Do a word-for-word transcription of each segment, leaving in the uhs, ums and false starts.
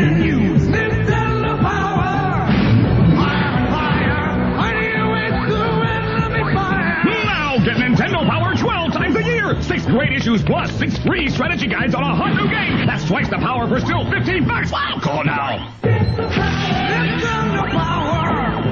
and news. Nintendo Power! Fire, fire! I knew it to enemy fire! Now get Nintendo Power twelve times a year! Six great issues plus six free strategy guides on a hot new game! That's twice the power for still fifteen bucks! Wow, call now! Nintendo Power!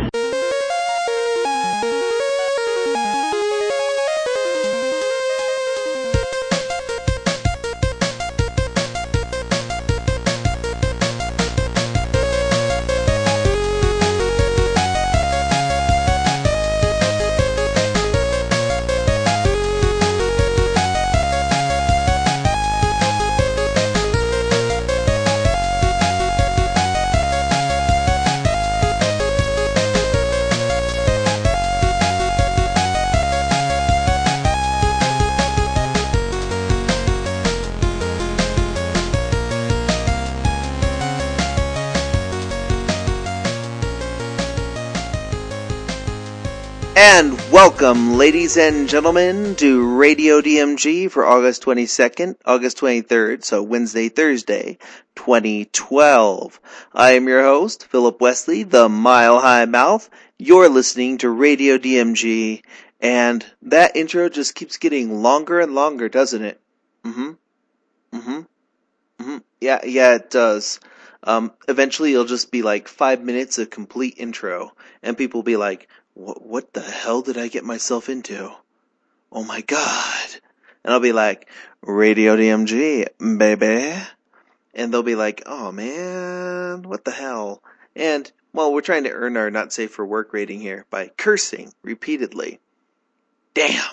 And welcome, ladies and gentlemen, to Radio D M G for August twenty-second, August twenty-third, so Wednesday, Thursday, twenty twelve. I am your host, Philip Wesley, the Mile High Mouth. You're listening to Radio D M G, and that intro just keeps getting longer and longer, doesn't it? Mm-hmm. Mm-hmm. Mm-hmm. Yeah, yeah, it does. Um, eventually it'll just be like five minutes of complete intro, and people will be like, What, what the hell did I get myself into? Oh my god. And I'll be like, Radio D M G, baby. And they'll be like, oh man, what the hell? And, well, we're trying to earn our not safe for work rating here by cursing repeatedly. Damn.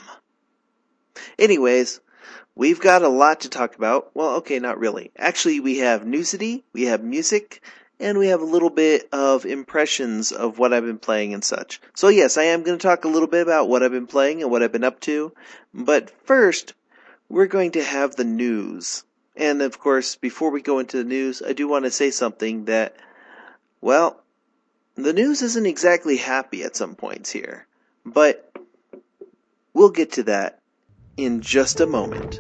Anyways, we've got a lot to talk about. Well, okay, not really. Actually, we have newsity, we have music, and we have a little bit of impressions of what I've been playing and such. So yes, I am going to talk a little bit about what I've been playing and what I've been up to. But first, we're going to have the news. And of course, before we go into the news, I do want to say something that, well, the news isn't exactly happy at some points here. But we'll get to that in just a moment.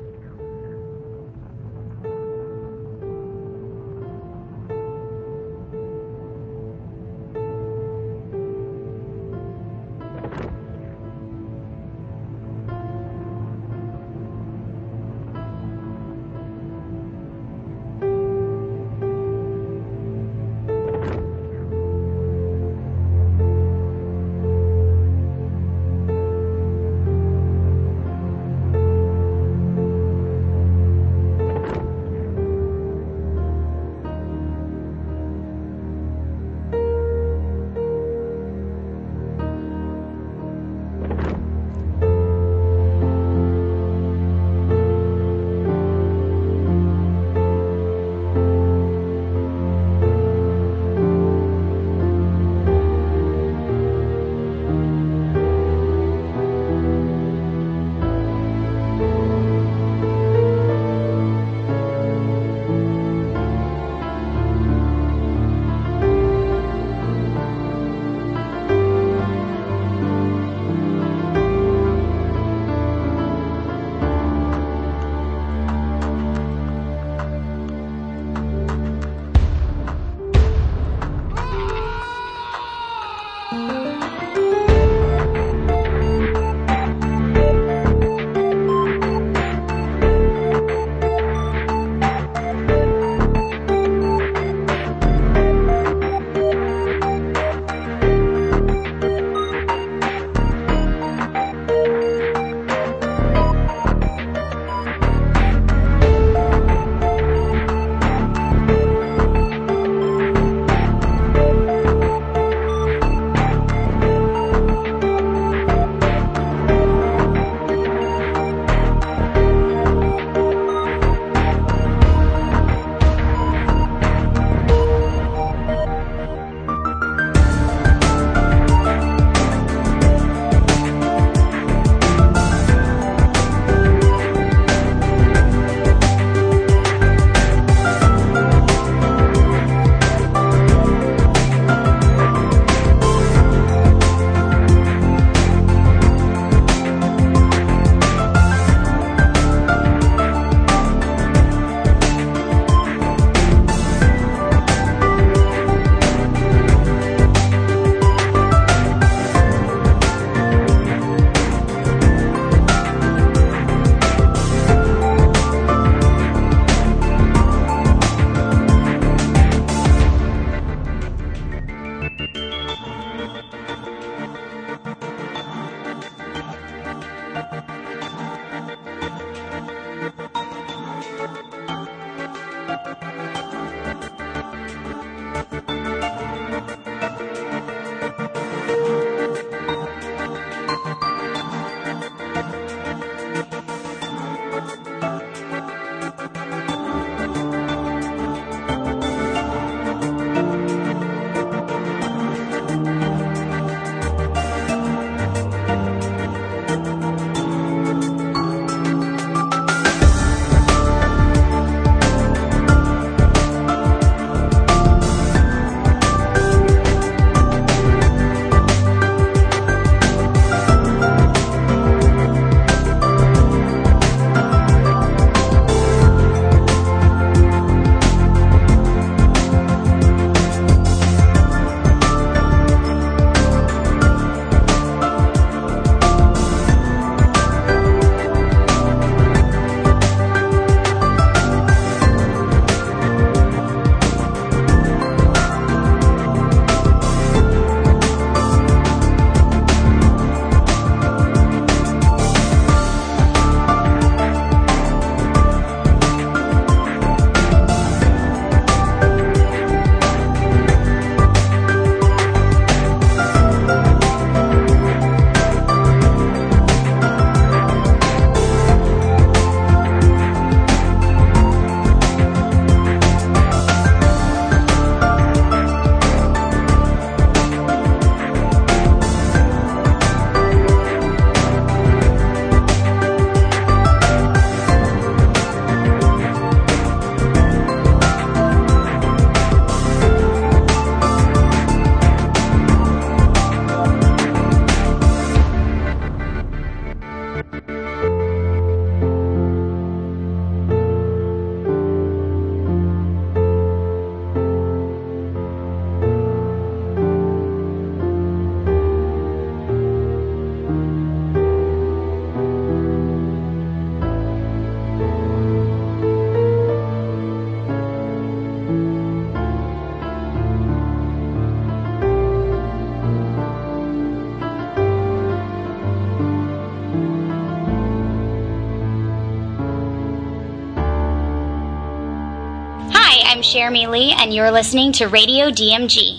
Jeremy Lee, and you're listening to Radio D M G.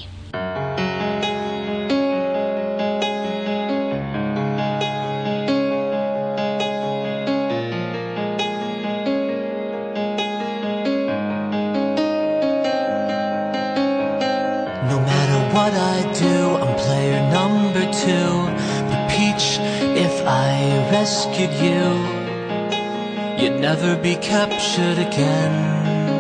No matter what I do, I'm player number two. But Peach, if I rescued you, you'd never be captured again.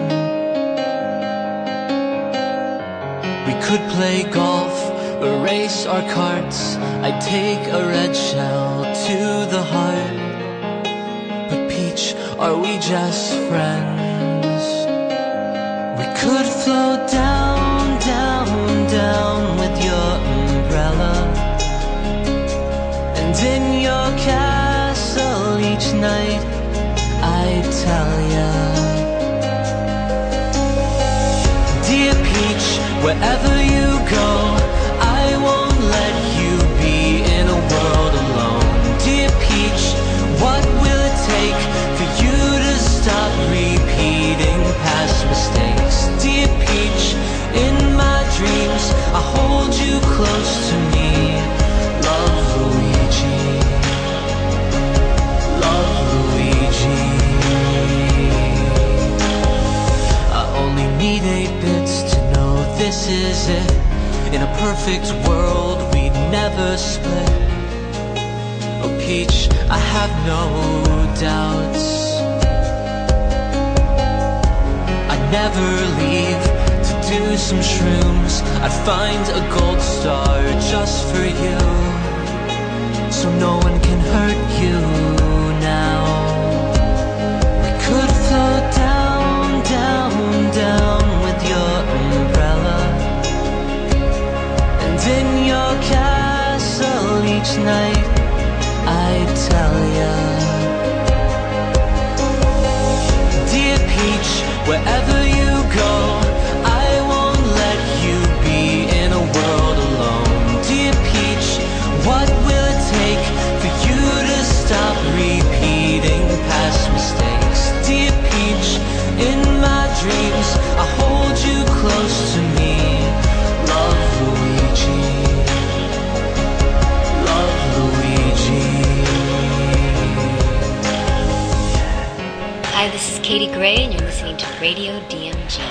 We could play golf or race our carts. I'd take a red shell to the heart. But Peach, are we just friends? We could float down, down, down with your umbrella, and in your castle each night I tell ya, dear Peach, wherever you go, I won't let you be in a world alone. Dear Peach, what will it take for you to stop repeating past mistakes? Dear Peach, in my dreams I hold you close to me. Love, Luigi. Love, Luigi. I only need eight bits to know this is it. In a perfect world we'd never split. Oh Peach, I have no doubts. I'd never leave to do some shrooms. I'd find a gold star just for you, so no one can hurt you now. We could float down, down, down with your umbrella, and in your castle each night I'd tell ya, dear Peach, wherever you go, I won't let you be in a world alone. Dear Peach, what will it take for you to stop repeating past mistakes? Dear Peach, in my dreams I hold you close to me. Love, Luigi. Love, Luigi. Hi, this is Katie Gray, and you're listening to Radio D M G.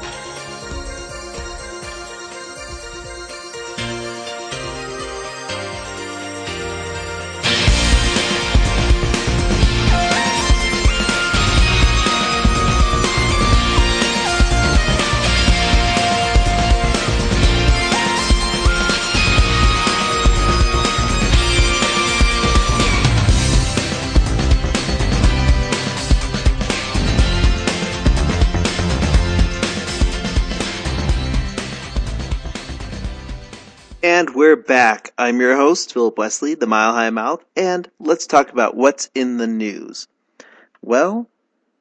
And we're back. I'm your host, Philip Wesley, the Mile High Mouth, and let's talk about what's in the news. Well,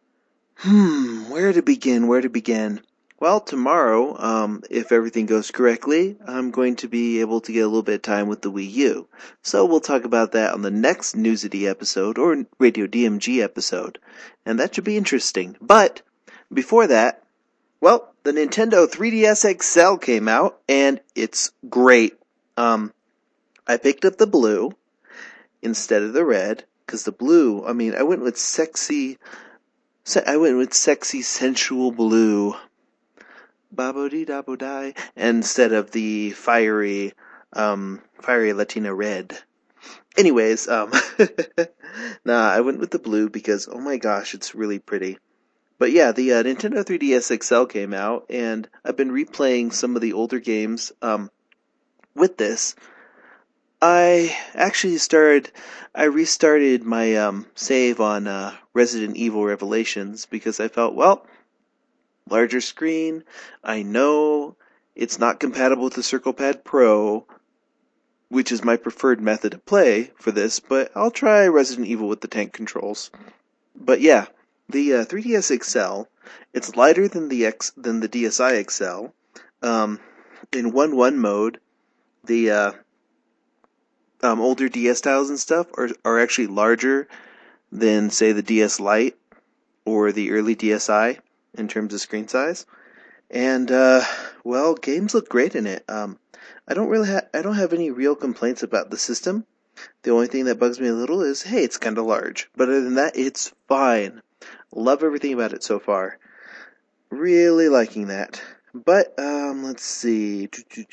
hmm, where to begin, where to begin? Well, tomorrow, um, if everything goes correctly, I'm going to be able to get a little bit of time with the Wii U. So we'll talk about that on the next Newsity episode, or Radio D M G episode, and that should be interesting. But, before that, well, the Nintendo three D S X L came out, and it's great. Um, I picked up the blue instead of the red, because the blue, I mean, I went with sexy, I went with sexy, sensual blue, babo-dee-da-bo-die, instead of the fiery, um, fiery Latina red. Anyways, um, nah, I went with the blue because, oh my gosh, it's really pretty. But yeah, the uh, Nintendo three D S X L came out, and I've been replaying some of the older games um, with this. I actually started, I restarted my um, save on uh, Resident Evil Revelations because I felt, well, larger screen, I know it's not compatible with the CirclePad Pro, which is my preferred method of play for this, but I'll try Resident Evil with the tank controls. But yeah. The uh, three D S X L, it's lighter than the X than the D S i X L. Um, in one one mode, the uh, um, older D S styles and stuff are are actually larger than, say, the D S Lite or the early D S i in terms of screen size. And, uh, well, games look great in it. Um, I don't really ha- I don't have any real complaints about the system. The only thing that bugs me a little is, hey, it's kind of large. But other than that, it's fine. Love everything about it so far. Really liking that. But, um, let's see.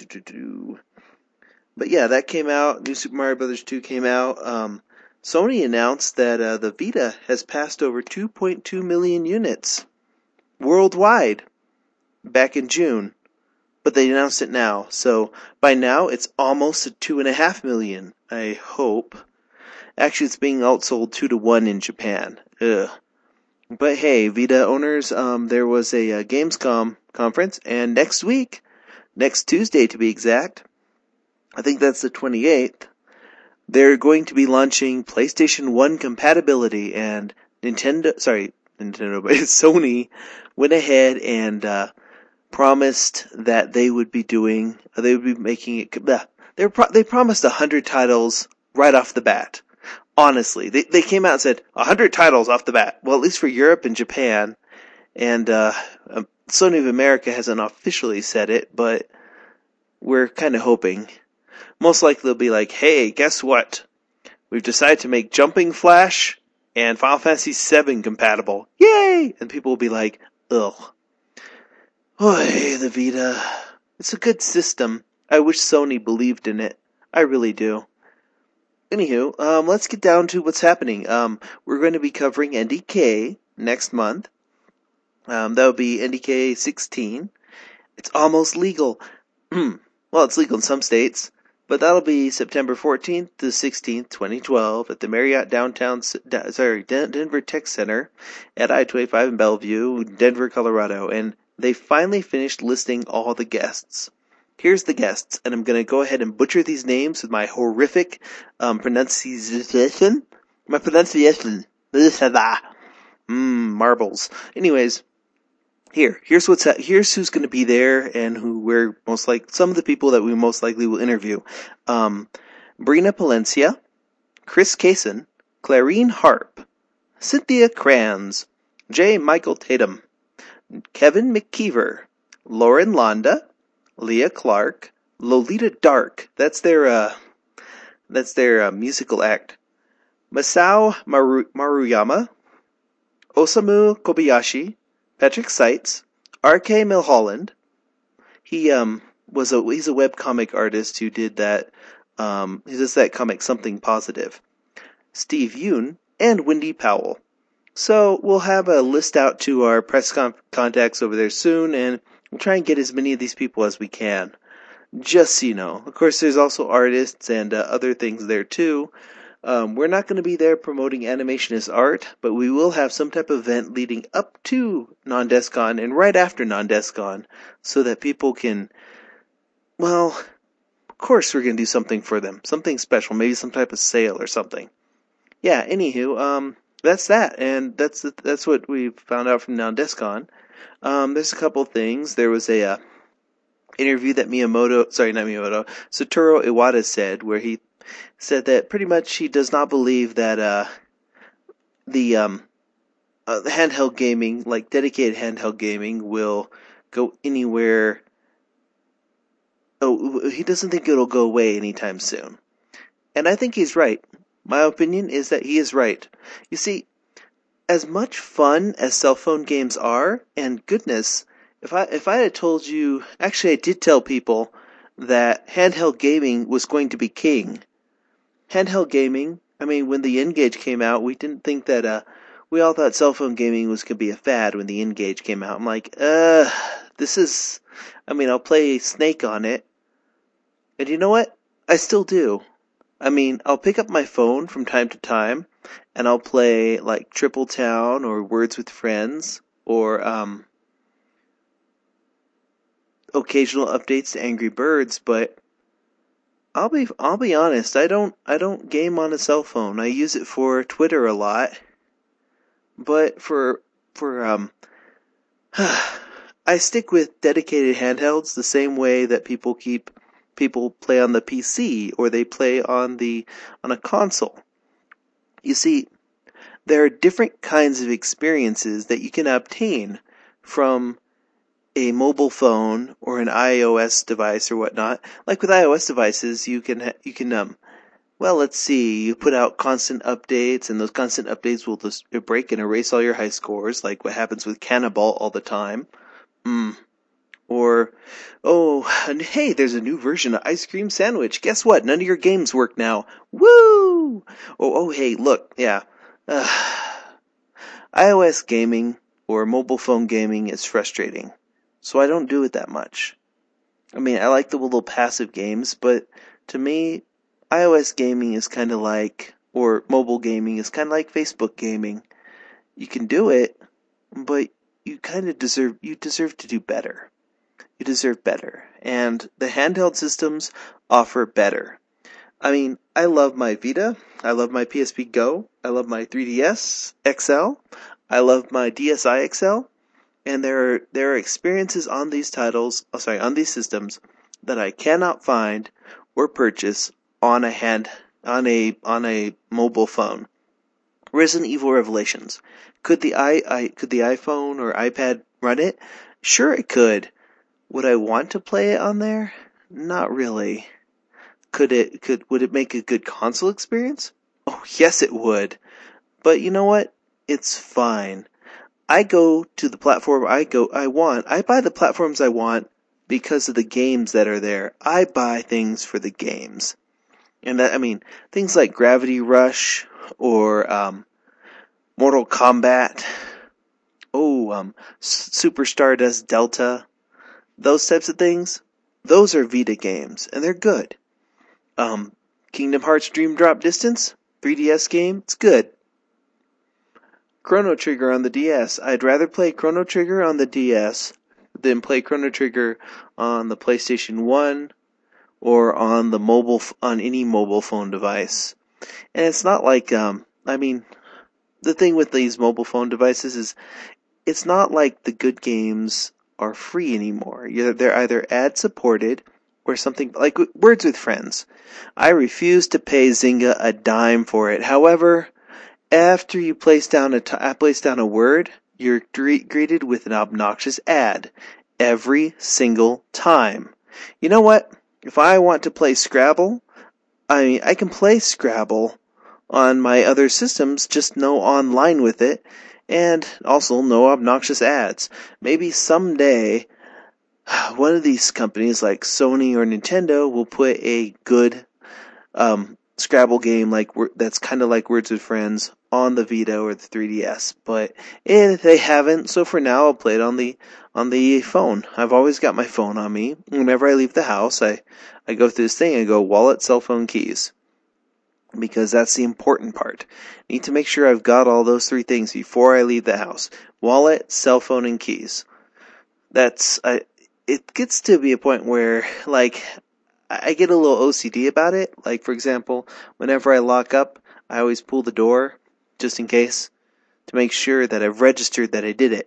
But yeah, that came out. New Super Mario Bros. two came out. Um, Sony announced that uh, the Vita has passed over two point two million units worldwide back in June. But they announced it now. So by now, it's almost at two and a half million, I hope. Actually, it's being outsold two to one in Japan. Ugh. But hey, Vita owners, um, there was a, a Gamescom conference, and next week, next Tuesday to be exact, I think that's the twenty-eighth, they're going to be launching PlayStation one compatibility, and Nintendo, sorry, Nintendo, but Sony went ahead and, uh, promised that they would be doing, they would be making it, bleh, they were pro- they promised a hundred titles right off the bat. Honestly, they they came out and said a hundred titles off the bat. Well, at least for Europe and Japan, and uh, Sony of America hasn't officially said it, but we're kind of hoping. Most likely they'll be like, hey, guess what? We've decided to make Jumping Flash and Final Fantasy seven compatible. Yay! And people will be like, ugh. Oy, the Vita. It's a good system. I wish Sony believed in it. I really do. Anywho, um, let's get down to what's happening. Um, we're going to be covering N D K next month. Um, that will be N D K sixteen. It's almost legal. Well, it's legal in some states. But that'll be September fourteenth to sixteenth, twenty twelve, at the Marriott Downtown, sorry, Denver Tech Center at I twenty-five in Bellevue, Denver, Colorado. And they finally finished listing all the guests. Here's the guests, and I'm going to go ahead and butcher these names with my horrific um, pronunciation. My pronunciation. Mmm, marbles. Anyways, here, here's what's ha- here's who's going to be there, and who we're most like some of the people that we most likely will interview. Um, Brina Palencia, Chris Kaysen, Clarine Harp, Cynthia Kranz, J. Michael Tatum, Kevin McKeever, Lauren Londa, Leah Clark, Lolita Dark. That's their uh, that's their uh, musical act. Masao Maru- Maruyama, Osamu Kobayashi, Patrick Seitz, R K Milholland. He um was a he's a webcomic artist who did that. Um, he does that comic Something Positive. Steve Yoon and Wendy Powell. So we'll have a list out to our press con- contacts over there soon, and we'll try and get as many of these people as we can. Just so you know. Of course, there's also artists and uh, other things there too. Um, we're not going to be there promoting animation as art, but we will have some type of event leading up to Non-DeskCon and right after Non-DeskCon, so that people can, well, of course we're going to do something for them. Something special, maybe some type of sale or something. Yeah, anywho, um... that's that, and that's that's what we found out from Non-DeskCon. Um, there's a couple things. There was a uh, interview that Miyamoto, sorry, not Miyamoto, Satoru Iwata said, where he said that pretty much he does not believe that uh, the um, uh, handheld gaming, like dedicated handheld gaming, will go anywhere. Oh, he doesn't think it'll go away anytime soon, and I think he's right. My opinion is that he is right. You see, as much fun as cell phone games are, and goodness, if I if I had told you, actually I did tell people that handheld gaming was going to be king. Handheld gaming, I mean, when the N-Gage came out, we didn't think that, uh, we all thought cell phone gaming was going to be a fad when the N-Gage came out. I'm like, uh, this is, I mean, I'll play Snake on it. And you know what? I still do. I mean, I'll pick up my phone from time to time, and I'll play, like, Triple Town, or Words with Friends, or, um, occasional updates to Angry Birds, but I'll be, I'll be honest, I don't, I don't game on a cell phone. I use it for Twitter a lot, but for, for, um, I stick with dedicated handhelds the same way that people keep people play on the P C, or they play on the on a console. You see, there are different kinds of experiences that you can obtain from a mobile phone or an iOS device or whatnot. Like with iOS devices, you can, ha- you can, um, well, let's see, you put out constant updates, and those constant updates will just break and erase all your high scores, like what happens with Cannibal all the time. Mm. Or, oh, and hey, there's a new version of Ice Cream Sandwich. Guess what? None of your games work now. Woo! Oh, oh, hey, look, yeah. Uh, iOS gaming or mobile phone gaming is frustrating, so I don't do it that much. I mean, I like the little passive games, but to me, iOS gaming is kind of like, or mobile gaming is kind of like Facebook gaming. You can do it, but you kind of deserve, you deserve to do better. You deserve better. And the handheld systems offer better. I mean, I love my Vita. I love my P S P Go. I love my three D S X L. I love my D S i X L. And there are, there are experiences on these titles, oh, sorry, on these systems that I cannot find or purchase on a hand, on a, on a mobile phone. Resident Evil Revelations. Could the i, I, could the iPhone or iPad run it? Sure it could. Would I want to play it on there? Not really. Could it, could, would it make a good console experience? Oh, yes it would. But you know what? It's fine. I go to the platform I go, I want. I buy the platforms I want because of the games that are there. I buy things for the games. And that, I mean, things like Gravity Rush or, um, Mortal Kombat. Oh, um, Super Stardust Delta. Those types of things. Those are Vita games, and they're good. Um, Kingdom Hearts Dream Drop Distance. three D S game. It's good. Chrono Trigger on the D S. I'd rather play Chrono Trigger on the D S than play Chrono Trigger on the PlayStation one or on the mobile, on any mobile phone device. And it's not like, um, I mean, the thing with these mobile phone devices is, it's not like the good games are free anymore. They're either ad supported or something like Words with Friends. I refuse to pay Zynga a dime for it. However, after you place down a t- place down a word, you're gre- greeted with an obnoxious ad every single time. You know what? If I want to play Scrabble, I mean, I can play Scrabble on my other systems, just no online with it, and also no obnoxious ads. Maybe someday, one of these companies like Sony or Nintendo will put a good um, Scrabble game like that's kind of like Words with Friends on the Vita or the three D S, but eh, they haven't. So for now, I'll play it on the on the phone. I've always got my phone on me. Whenever I leave the house, I I go through this thing. I go wallet, cell phone, keys, because that's the important part. Need to make sure I've got all those three things before I leave the house: wallet, cell phone, and keys. That's I. It gets to be a point where, like, I get a little O C D about it. Like, for example, whenever I lock up, I always pull the door, just in case, to make sure that I've registered that I did it.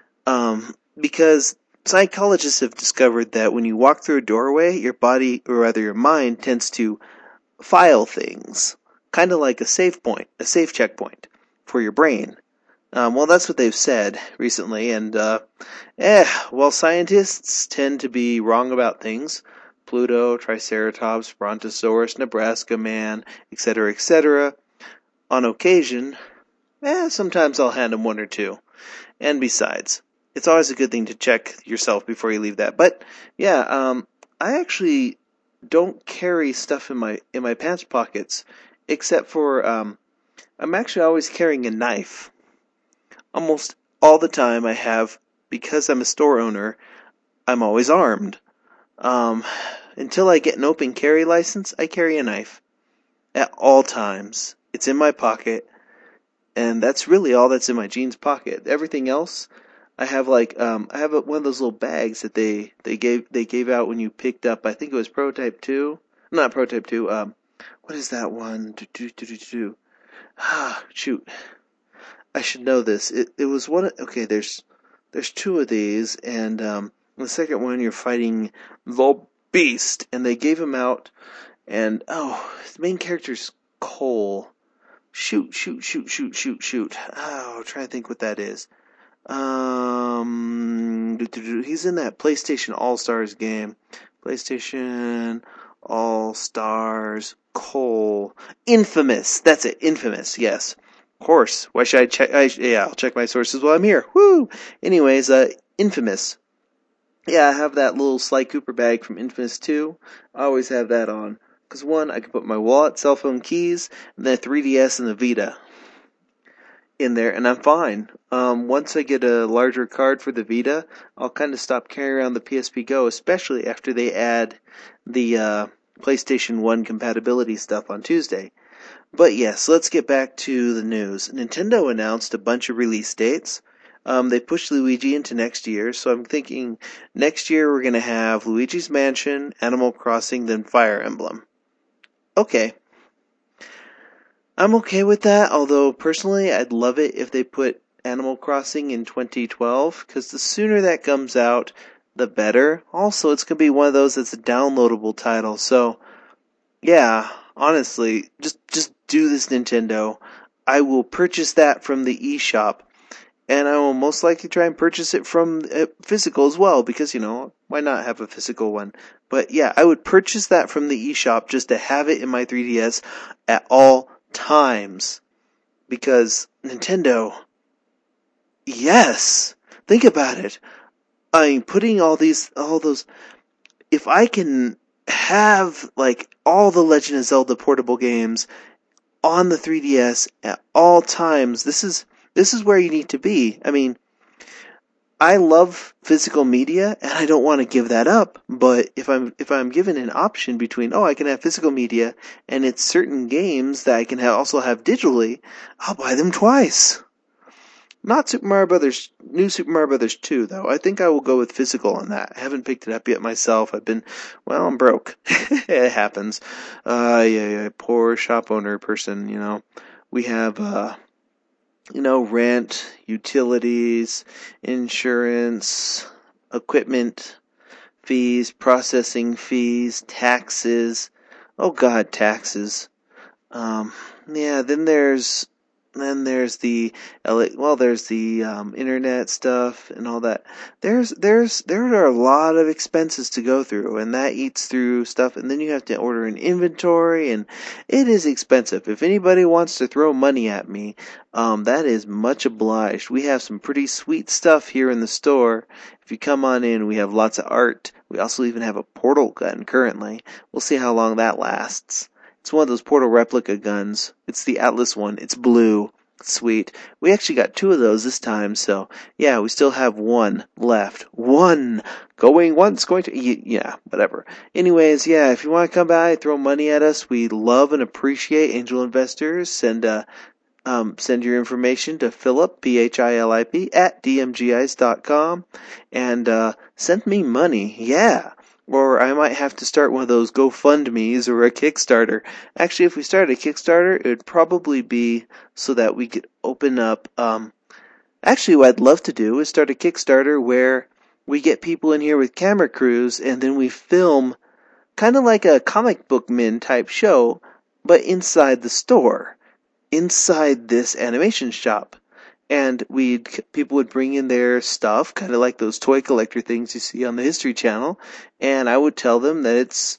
Um, because psychologists have discovered that when you walk through a doorway, your body, or rather your mind, tends to file things. Kind of like a save point, a save checkpoint for your brain. Um, well, that's what they've said recently, and, uh, eh, well, scientists tend to be wrong about things. Pluto, Triceratops, Brontosaurus, Nebraska Man, et cetera, et cetera. On occasion, eh, sometimes I'll hand them one or two. And besides, it's always a good thing to check yourself before you leave that. But, yeah, um, I actually don't carry stuff in my, in my pants pockets, except for, um, I'm actually always carrying a knife. Almost all the time I have, because I'm a store owner, I'm always armed. Um, until I get an open carry license, I carry a knife. At all times. It's in my pocket. And that's really all that's in my jeans pocket. Everything else, I have like, um, I have a, one of those little bags that they, they gave, they gave out when you picked up, I think it was Prototype two. Not Prototype two, um, what is that one? Do, do, do, do, do. Ah, shoot. I should know this. It, it was one, okay, there's, there's two of these, and, um, the second one you're fighting the Beast, and they gave him out, and, oh, the main character's Cole. Shoot, shoot, shoot, shoot, shoot, shoot. Oh, I'm trying to think what that is. Um, he's in that PlayStation All-Stars game. PlayStation All-Stars Cole. Infamous. That's it. Infamous. Yes. Of course. Why should I check? I, yeah, I'll check my sources while I'm here. Woo! Anyways, uh, Infamous. Yeah, I have that little Sly Cooper bag from Infamous two. I always have that on. Because one, I can put my wallet, cell phone keys, and then three D S and the Vita in there, and I'm fine. Um, once I get a larger card for the Vita, I'll kind of stop carrying around the P S P Go, especially after they add the uh, PlayStation one compatibility stuff on Tuesday. But yes, let's get back to the news. Nintendo announced a bunch of release dates. Um, they pushed Luigi into next year, so I'm thinking next year we're going to have Luigi's Mansion, Animal Crossing, then Fire Emblem. Okay. I'm okay with that, although personally I'd love it if they put Animal Crossing in twenty twelve, because the sooner that comes out, the better. Also, it's going to be one of those that's a downloadable title, so yeah, honestly, just just do this, Nintendo. I will purchase that from the eShop. And I will most likely try and purchase it from uh, physical as well, because, you know, why not have a physical one? But yeah, I would purchase that from the eShop just to have it in my three D S at all times. Because Nintendo, yes, think about it. I mean, putting all these, all those, if I can have, like, all the Legend of Zelda portable games on the three D S at all times, this is, This is where you need to be. I mean, I love physical media, and I don't want to give that up. But if I'm if I'm given an option between, oh, I can have physical media, and it's certain games that I can have, also have digitally, I'll buy them twice. Not Super Mario Brothers, New Super Mario Brothers two, though. I think I will go with physical on that. I haven't picked it up yet myself. I've been, well, I'm broke. It happens. Uh, yeah, yeah, poor shop owner person, you know. We have, uh, You know, rent, utilities, insurance, equipment fees, processing fees, taxes. Oh God, taxes. Um, yeah, then there's, then there's the, well, there's the, um, internet stuff and all that. There's, there's, there are a lot of expenses to go through, and that eats through stuff, and then you have to order an inventory, and it is expensive. If anybody wants to throw money at me, um, that is much obliged. We have some pretty sweet stuff here in the store. If you come on in, we have lots of art. We also even have a portal gun currently. We'll see how long that lasts. It's one of those Portal replica guns. It's the Atlas one. It's blue. Sweet. We actually got two of those this time, so yeah, we still have one left. One! Going once, going to... Yeah, whatever. Anyways, yeah, if you want to come by, throw money at us, we love and appreciate angel investors. Send, uh, um, send your information to Philip, P H I L I P, at d m g ice dot com, and, uh, send me money. Yeah. Or I might have to start one of those GoFundMes or a Kickstarter. Actually, if we started a Kickstarter, it would probably be so that we could open up, um, actually what I'd love to do is start a Kickstarter where we get people in here with camera crews and then we film kind of like a comic book men type show, but inside the store, inside this animation shop. And we'd, people would bring in their stuff, kind of like those toy collector things you see on the History Channel, and I would tell them that it's,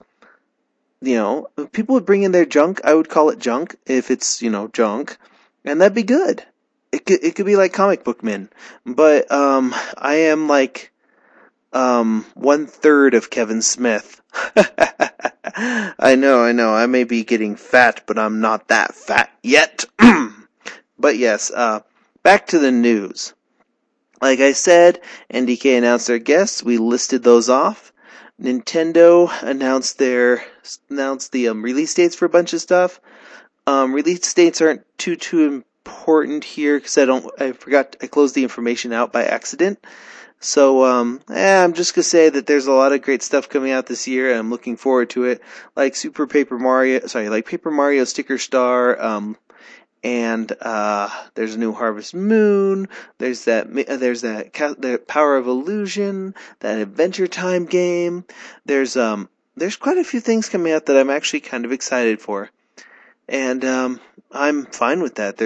you know, people would bring in their junk, I would call it junk, if it's, you know, junk, and that'd be good. It could, it could be like comic book men. But, um, I am like, um, one third of Kevin Smith. I know, I know, I may be getting fat, but I'm not that fat yet. But yes, uh, back to the news. Like I said, N D K announced their guests. We listed those off. Nintendo announced their announced the um, release dates for a bunch of stuff. Um, release dates aren't too too important here because I don't. I forgot. I closed the information out by accident. So um, eh, I'm just gonna say that there's a lot of great stuff coming out this year, and I'm looking forward to it. Like Super Paper Mario. Sorry, like Paper Mario Sticker Star. Um, And, uh, there's a new Harvest Moon, there's that, there's that, the Power of Illusion, that Adventure Time game, there's, um, there's quite a few things coming out that I'm actually kind of excited for. And, um, I'm fine with that. There's,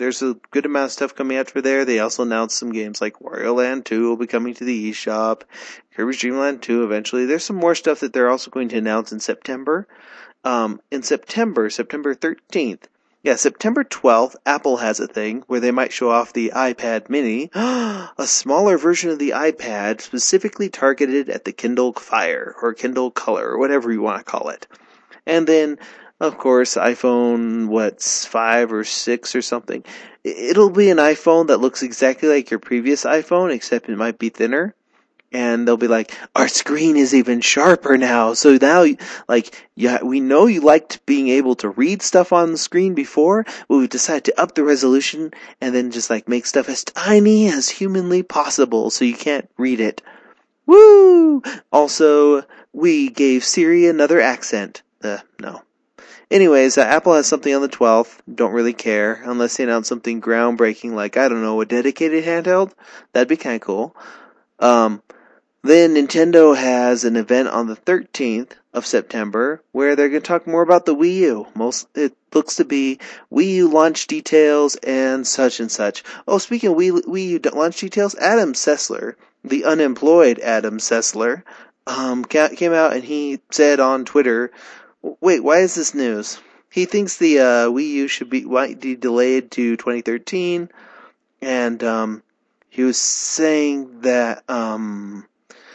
there's a good amount of stuff coming out for there. They also announced some games like Wario Land two will be coming to the eShop, Kirby's Dream Land two eventually. There's some more stuff that they're also going to announce in September. Um, in September, September thirteenth, yeah, September twelfth, Apple has a thing where they might show off the iPad mini, a smaller version of the iPad specifically targeted at the Kindle Fire or Kindle Color or whatever you want to call it. And then, of course, iPhone, what's five or six or something. It'll be an iPhone that looks exactly like your previous iPhone, except it might be thinner. And they'll be like, our screen is even sharper now. So now, like, yeah, we know you liked being able to read stuff on the screen before, but we've decided to up the resolution and then just, like, make stuff as tiny as humanly possible so you can't read it. Woo! Also, we gave Siri another accent. Uh, no. Anyways, uh, Apple has something on the twelfth. Don't really care unless they announce something groundbreaking like, I don't know, a dedicated handheld. That'd be kind of cool. Um... Then Nintendo has an event on the thirteenth of September where they're going to talk more about the Wii U. Most, it looks to be Wii U launch details and such and such. Oh, speaking of Wii, Wii U launch details, Adam Sessler, the unemployed Adam Sessler, um, came out and he said on Twitter, wait, why is this news? He thinks the uh, Wii U should be, be delayed to twenty thirteen, and um, he was saying that... Um,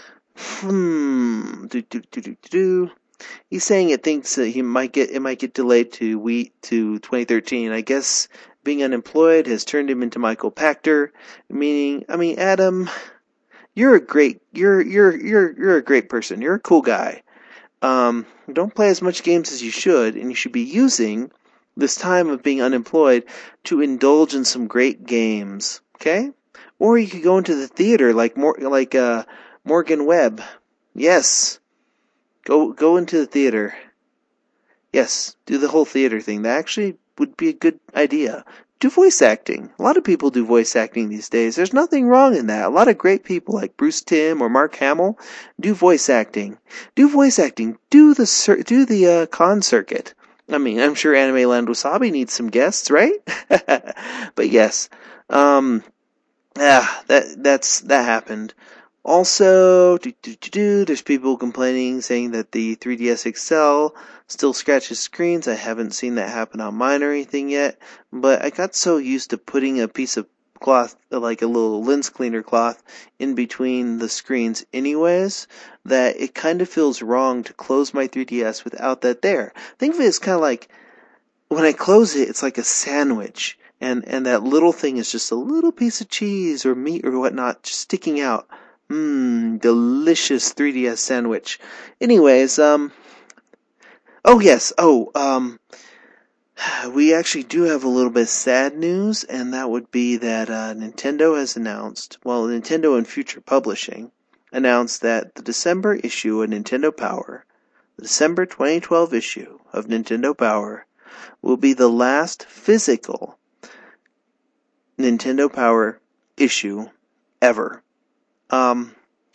Hmm. Do, do, do, do, do. He's saying it thinks that he might get it might get delayed to we to twenty thirteen. I guess being unemployed has turned him into Michael Pachter. Meaning, I mean, Adam, you're a great you're you're you're you're a great person. You're a cool guy. Um, don't play as much games as you should, and you should be using this time of being unemployed to indulge in some great games. Okay? Or you could go into the theater like more like uh. Morgan Webb. Yes. Go go into the theater. Yes, do the whole theater thing. That actually would be a good idea. Do voice acting. A lot of people do voice acting these days. There's nothing wrong in that. A lot of great people like Bruce Timm or Mark Hamill do voice acting. Do voice acting. Do the cir- do the uh, con circuit. I mean, I'm sure Anime Land Wasabi needs some guests, right? But yes. Um yeah, that that's that happened. Also, do, do, do, do, there's people complaining, saying that the three D S X L still scratches screens. I haven't seen that happen on mine or anything yet, but I got so used to putting a piece of cloth, like a little lens cleaner cloth, in between the screens anyways, that it kind of feels wrong to close my three D S without that there. Think of it as kind of like, when I close it, it's like a sandwich, and, and that little thing is just a little piece of cheese or meat or whatnot just sticking out. Mmm, delicious three D S sandwich. Anyways, um, oh yes, oh, um, we actually do have a little bit of sad news, and that would be that, uh, Nintendo has announced, well, Nintendo and Future Publishing announced that the December issue of Nintendo Power, the December twenty twelve issue of Nintendo Power, will be the last physical Nintendo Power issue ever. Um,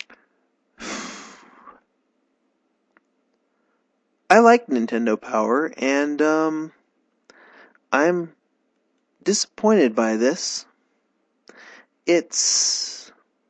I like Nintendo Power, and, um, I'm disappointed by this. It's,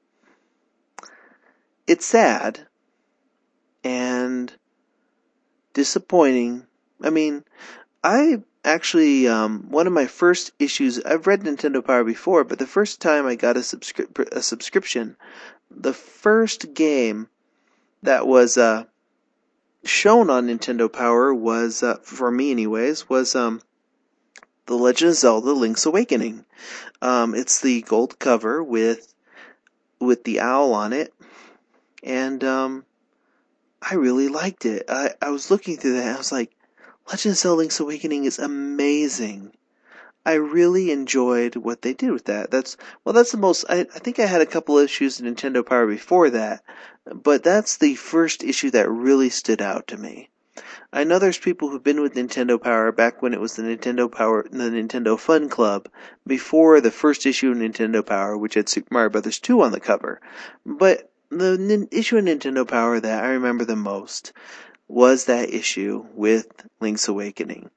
it's sad, and disappointing. I mean, I actually, um, one of my first issues, I've read Nintendo Power before, but the first time I got a, subscri- a subscription, the first game that was, uh, shown on Nintendo Power was, uh, for me anyways, was, um, The Legend of Zelda Link's Awakening. Um, it's the gold cover with, with the owl on it, and, um, I really liked it. I, I was looking through that, and I was like, Legend of Zelda Link's Awakening is amazing. I really enjoyed what they did with that. That's, well, that's the most, I, I think I had a couple issues in Nintendo Power before that, but that's the first issue that really stood out to me. I know there's people who've been with Nintendo Power back when it was the Nintendo Power, the Nintendo Fun Club, before the first issue of Nintendo Power, which had Super Mario Bros. two on the cover. But the nin- issue of Nintendo Power that I remember the most was that issue with Link's Awakening.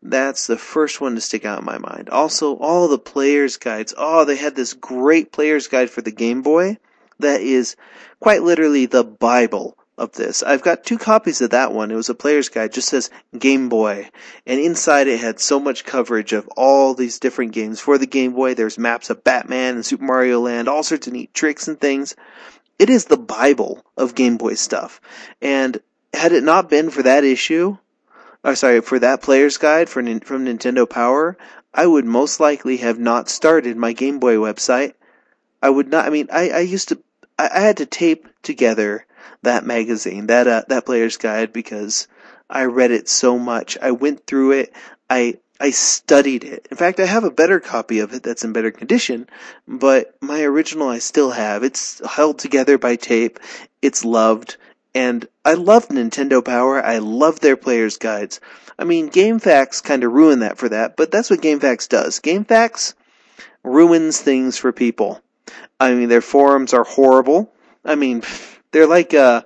That's the first one to stick out in my mind. Also, all the player's guides. Oh, they had this great player's guide for the Game Boy that is quite literally the Bible of this. I've got two copies of that one. It was a player's guide, just says Game Boy. And inside it had so much coverage of all these different games for the Game Boy. There's maps of Batman and Super Mario Land, all sorts of neat tricks and things. It is the Bible of Game Boy stuff. And had it not been for that issue, or sorry, for that player's guide for, from Nintendo Power, I would most likely have not started my Game Boy website. I would not, I mean, I, I used to, I, I had to tape together that magazine, that, uh, that player's guide, because I read it so much. I went through it, I, I studied it. In fact, I have a better copy of it that's in better condition, but my original I still have. It's held together by tape, it's loved, and I love Nintendo Power, I love their player's guides. I mean, GameFAQs kind of ruined that for that, but that's what GameFAQs does. GameFAQs ruins things for people. I mean, their forums are horrible. I mean, they're like, uh,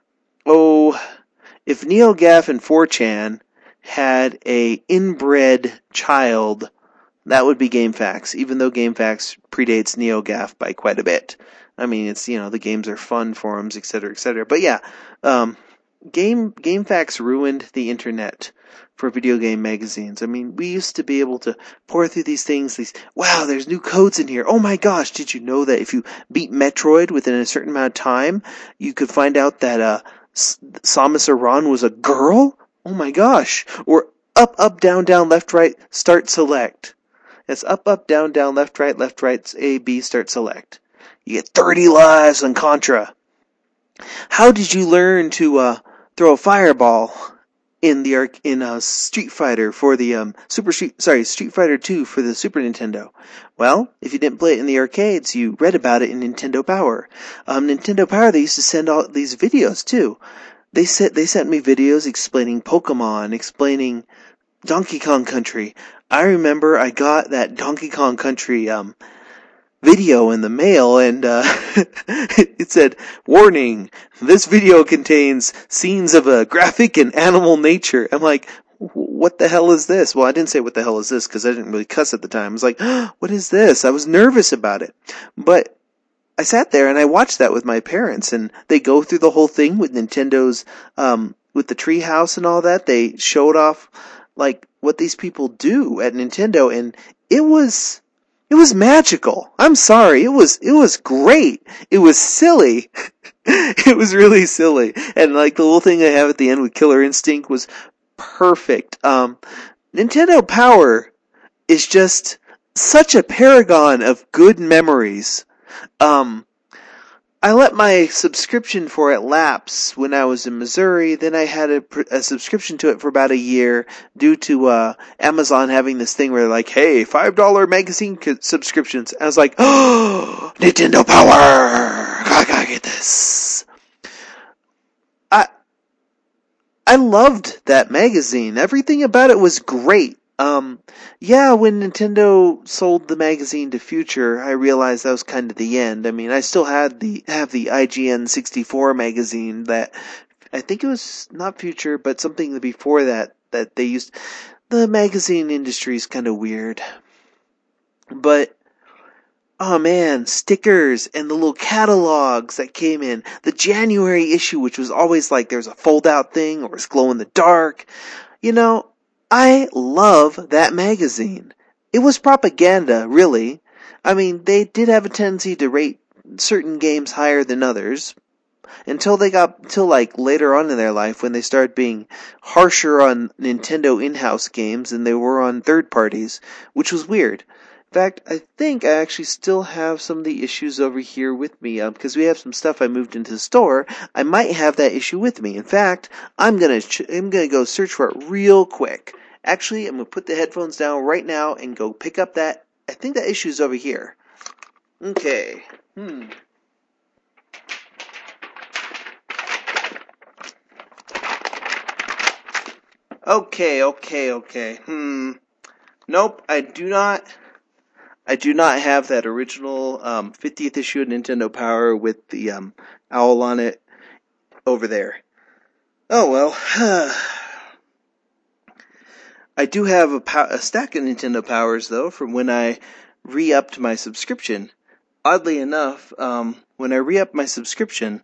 oh, if NeoGAF and four chan had a inbred child, that would be GameFAQs, even though GameFAQs predates NeoGAF by quite a bit. I mean, it's, you know, the games are fun forums, et cetera, et cetera. But yeah, um, Game, GameFAQs ruined the internet for video game magazines. I mean, we used to be able to pour through these things, these, wow, there's new codes in here. Oh my gosh, did you know that if you beat Metroid within a certain amount of time, you could find out that, uh, S- Samus Aran was a girl? Oh my gosh. Or up, up, down, down, left, right, start, select. It's up, up, down, down, left, right, left, right, A, B, start, select. You get thirty lives on Contra. How did you learn to, uh, throw a fireball in the arc in uh, Street Fighter for the um Super Street sorry Street Fighter two for the Super Nintendo? Well, if you didn't play it in the arcades, you read about it in Nintendo Power. Um, Nintendo Power, they used to send all these videos too. They sent they sent me videos explaining Pokemon, explaining Donkey Kong Country. I remember I got that Donkey Kong Country um video in the mail, and uh it said, warning, this video contains scenes of a graphic and animal nature. I'm like, what the hell is this? Well, I didn't say what the hell is this because I didn't really cuss at the time. I was like, oh, what is this? I was nervous about it. But I sat there and I watched that with my parents, and they go through the whole thing with Nintendo's um with the treehouse and all that. They showed off like what these people do at Nintendo, and it was It was magical. I'm sorry. It was, it was great. It was silly. It was really silly. And like the little thing I have at the end with Killer Instinct was perfect. Um, Nintendo Power is just such a paragon of good memories. Um, I let my subscription for it lapse when I was in Missouri. Then I had a, a subscription to it for about a year due to uh Amazon having this thing where they're like, hey, five dollar magazine co- subscriptions. And I was like, oh, Nintendo Power! I gotta get this. I I loved that magazine. Everything about it was great. Um, yeah, when Nintendo sold the magazine to Future, I realized that was kind of the end. I mean, I still had the, have the I G N sixty-four magazine that, I think it was not Future, but something before that, that they used. The magazine industry is kind of weird. But, oh man, stickers and the little catalogs that came in. The January issue, which was always like there's a fold out thing or it's glow in the dark. You know, I love that magazine. It was propaganda, really. I mean, they did have a tendency to rate certain games higher than others. Until they got, until like later on in their life when they started being harsher on Nintendo in-house games than they were on third parties, which was weird. In fact, I think I actually still have some of the issues over here with me, um, because we have some stuff I moved into the store. I might have that issue with me. In fact, I'm gonna, ch- I'm gonna go search for it real quick. Actually, I'm gonna put the headphones down right now and go pick up that, I think that issue's over here. Okay. Hmm. Okay, okay, okay. Hmm. Nope, I do not... I do not have that original um, fiftieth issue of Nintendo Power with the um, owl on it over there. Oh well. I do have a, pow- a stack of Nintendo Powers, though, from when I re-upped my subscription. Oddly enough, um, when I re-upped my subscription,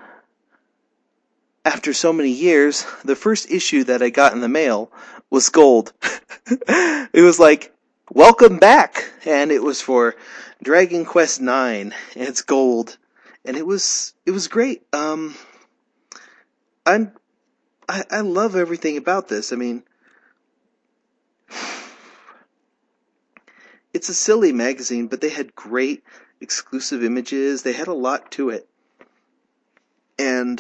after so many years, the first issue that I got in the mail was gold. It was like, welcome back! And it was for Dragon Quest nine, and it's gold. And it was, it was great. Um, I'm, I, I love everything about this. I mean, it's a silly magazine, but they had great exclusive images. They had a lot to it. And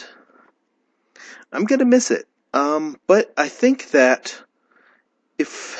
I'm going to miss it. Um, but I think that if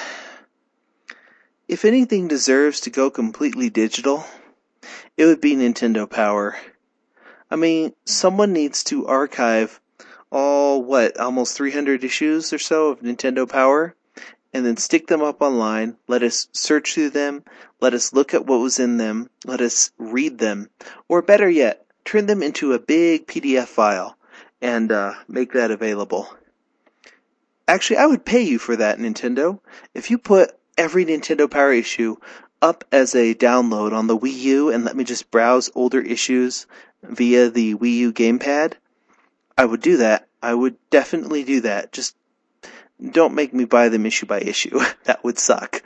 if anything deserves to go completely digital, it would be Nintendo Power. I mean, someone needs to archive all, what, almost three hundred issues or so of Nintendo Power, and then stick them up online, let us search through them, let us look at what was in them, let us read them, or better yet, turn them into a big P D F file, and uh, make that available. Actually, I would pay you for that, Nintendo. If you put every Nintendo Power issue up as a download on the Wii U and let me just browse older issues via the Wii U gamepad, I would do that. I would definitely do that. Just don't make me buy them issue by issue. That would suck.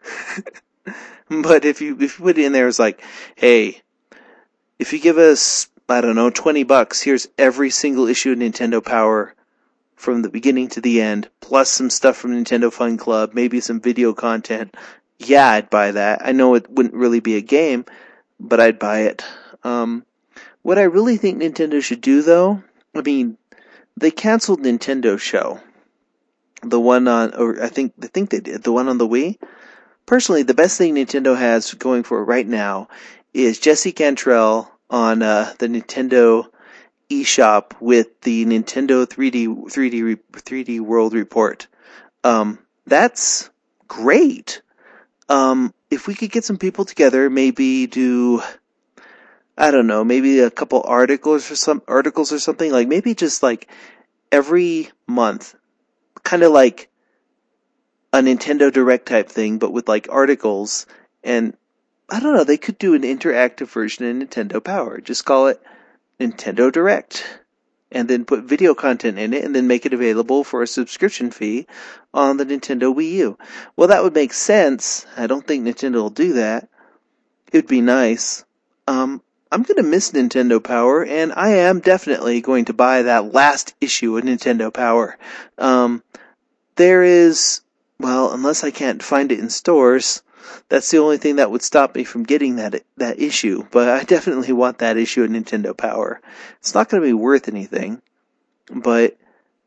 But if you if you put it in there, it's like, hey, if you give us, I don't know, twenty bucks, here's every single issue of Nintendo Power from the beginning to the end, plus some stuff from Nintendo Fun Club, maybe some video content. Yeah, I'd buy that. I know it wouldn't really be a game, but I'd buy it. Um, what I really think Nintendo should do, though, I mean, they canceled Nintendo Show. The one on, or I think, I think they did, the one on the Wii. Personally, the best thing Nintendo has going for it right now is Jesse Cantrell on uh, the Nintendo eShop with the Nintendo three D three D three D World Report. Um, that's great. Um, if we could get some people together, maybe do, I don't know, maybe a couple articles or some articles or something, like maybe just like every month, kind of like a Nintendo Direct type thing, but with like articles, and I don't know, they could do an interactive version of Nintendo Power. Just call it Nintendo Direct, and then put video content in it, and then make it available for a subscription fee on the Nintendo Wii U. Well, that would make sense. I don't think Nintendo will do that. It would be nice. Um, I'm going to miss Nintendo Power, and I am definitely going to buy that last issue of Nintendo Power. Um, there is, well, unless I can't find it in stores, that's the only thing that would stop me from getting that that issue. But I definitely want that issue of Nintendo Power. It's not going to be worth anything, but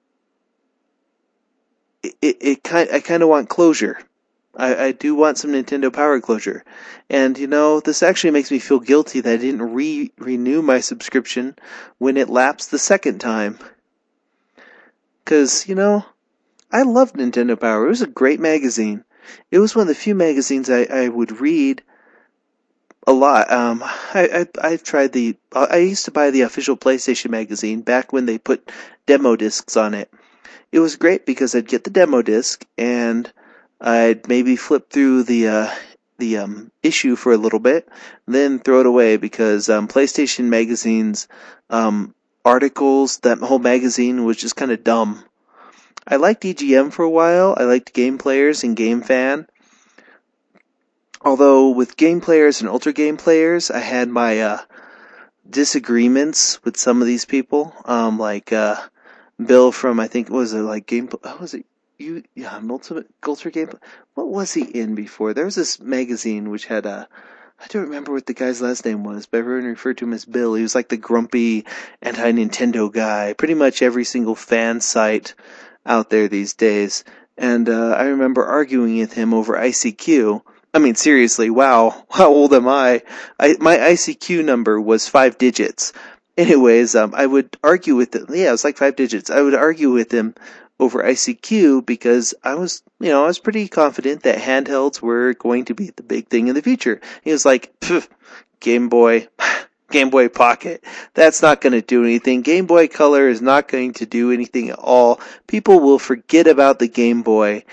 it it, it kind I kind of want closure. I, I do want some Nintendo Power closure. And you know, this actually makes me feel guilty that I didn't re renew my subscription when it lapsed the second time. 'Cause you know, I loved Nintendo Power. It was a great magazine. It was one of the few magazines I, I would read a lot. Um, I, I, I've tried the, I used to buy the official PlayStation magazine back when they put demo discs on it. It was great because I'd get the demo disc and I'd maybe flip through the, uh, the, um, issue for a little bit, then throw it away because, um, PlayStation magazine's, um, articles, that whole magazine was just kind of dumb. I liked E G M for a while. I liked Game Players and Game Fan. Although with Game Players and Ultra Game Players, I had my uh, disagreements with some of these people. Um, like uh, Bill from, I think, what was it like Game? What was it? You yeah, Ultimate Ultra Game. What was he in before? There was this magazine which had a. I don't remember what the guy's last name was, but everyone referred to him as Bill. He was like the grumpy anti-Nintendo guy. Pretty much every single fan site out there these days, and uh, I remember arguing with him over I C Q. I mean, seriously, wow, how old am I? I my I C Q number was five digits. Anyways, um, I would argue with him. Yeah, it was like five digits. I would argue with him over I C Q because I was, you know, I was pretty confident that handhelds were going to be the big thing in the future. He was like, Game Boy. Game Boy Pocket. That's not going to do anything. Game Boy Color is not going to do anything at all. People will forget about the Game Boy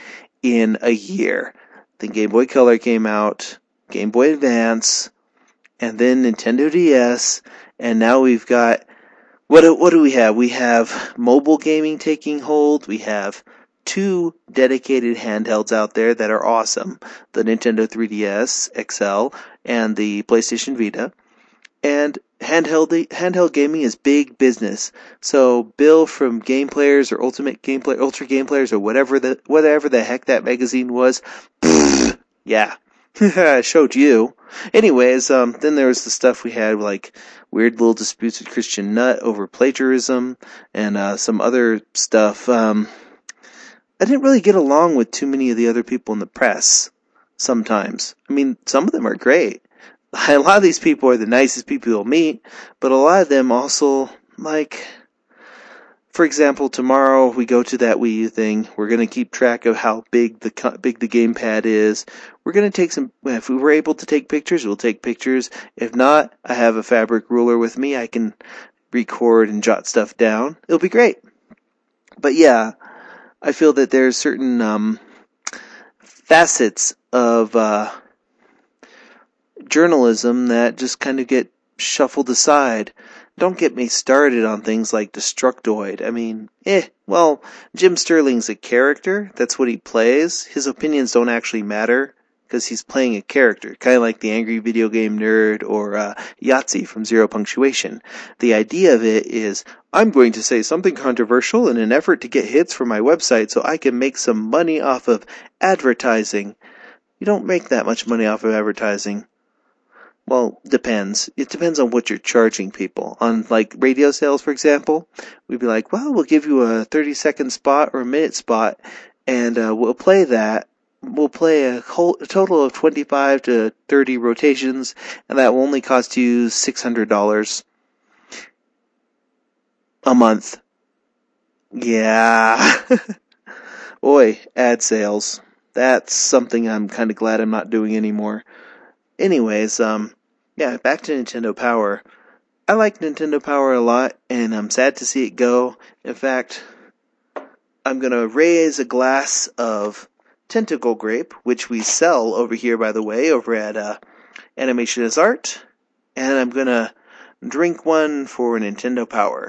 in a year. Then Game Boy Color came out, Game Boy Advance, and then Nintendo D S, and now we've got, what do, what do we have? We have mobile gaming taking hold. We have two dedicated handhelds out there that are awesome. The Nintendo three D S X L and the PlayStation Vita. And handheld handheld gaming is big business. So Bill from Game Players or Ultimate Game Play, Ultra Game Players or whatever the whatever the heck that magazine was, yeah, I showed you. Anyways, um, then there was the stuff we had like weird little disputes with Christian Nutt over plagiarism and uh, some other stuff. Um, I didn't really get along with too many of the other people in the press. Sometimes, I mean, some of them are great. A lot of these people are the nicest people you'll meet, but a lot of them also, like, for example, tomorrow we go to that Wii U thing. We're going to keep track of how big the big the gamepad is. We're going to take some, if we were able to take pictures, we'll take pictures. If not, I have a fabric ruler with me. I can record and jot stuff down. It'll be great. But yeah, I feel that there's certain um, facets of uh, journalism that just kind of get shuffled aside. Don't get me started on things like Destructoid. I mean, eh, well, Jim Sterling's a character. That's what he plays. His opinions don't actually matter because he's playing a character, kind of like the Angry Video Game Nerd or uh, Yahtzee from Zero Punctuation. The idea of it is, I'm going to say something controversial in an effort to get hits for my website so I can make some money off of advertising. You don't make that much money off of advertising. Well, depends. It depends on what you're charging people. On, like, radio sales, for example, we'd be like, well, we'll give you a thirty-second spot or a minute spot, and uh, we'll play that. We'll play a, whole, a total of twenty-five to thirty rotations, and that will only cost you six hundred dollars a month. Yeah. Oi, ad sales. That's something I'm kind of glad I'm not doing anymore. Anyways, um, yeah, back to Nintendo Power. I like Nintendo Power a lot, and I'm sad to see it go. In fact, I'm gonna raise a glass of Tentacle Grape, which we sell over here, by the way, over at uh, Animation is Art, and I'm gonna drink one for Nintendo Power.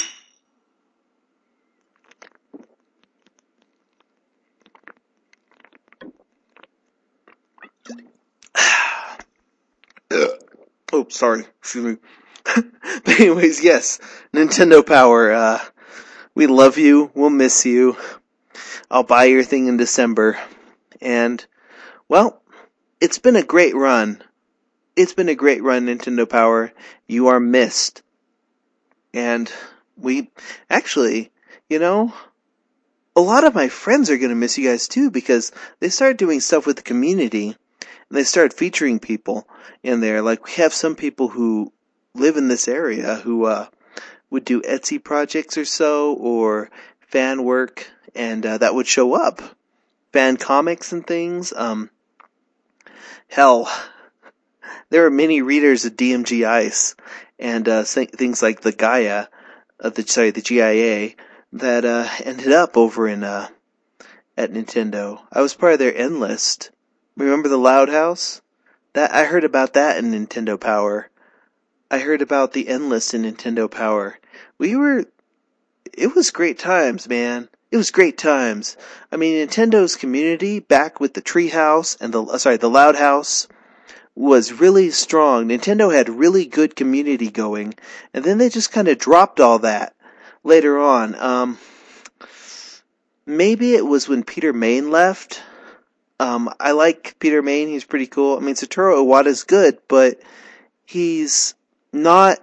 Oh, sorry. Excuse me. But anyways, yes. Nintendo Power. Uh, we love you. We'll miss you. I'll buy your thing in December. And, well, it's been a great run. It's been a great run, Nintendo Power. You are missed. And we, actually, you know, a lot of my friends are going to miss you guys too because they started doing stuff with the community. And they started featuring people in there. Like, we have some people who live in this area who uh, would do Etsy projects or so, or fan work, and uh, that would show up. Fan comics and things. Um, hell, there are many readers of D M G Ice and uh, things like the Gaia, uh, the sorry, the G I A, that uh, ended up over in uh, at Nintendo. I was part of their end list. Remember the Loud House? That I heard about that in Nintendo Power. I heard about the Endless in Nintendo Power. We were... It was great times, man. It was great times. I mean, Nintendo's community, back with the Treehouse and the... Sorry, the Loud House, was really strong. Nintendo had really good community going. And then they just kind of dropped all that later on. Um, maybe it was when Peter Main left... Um, I like Peter Main, he's pretty cool. I mean, Satoru Iwata's good, but he's not,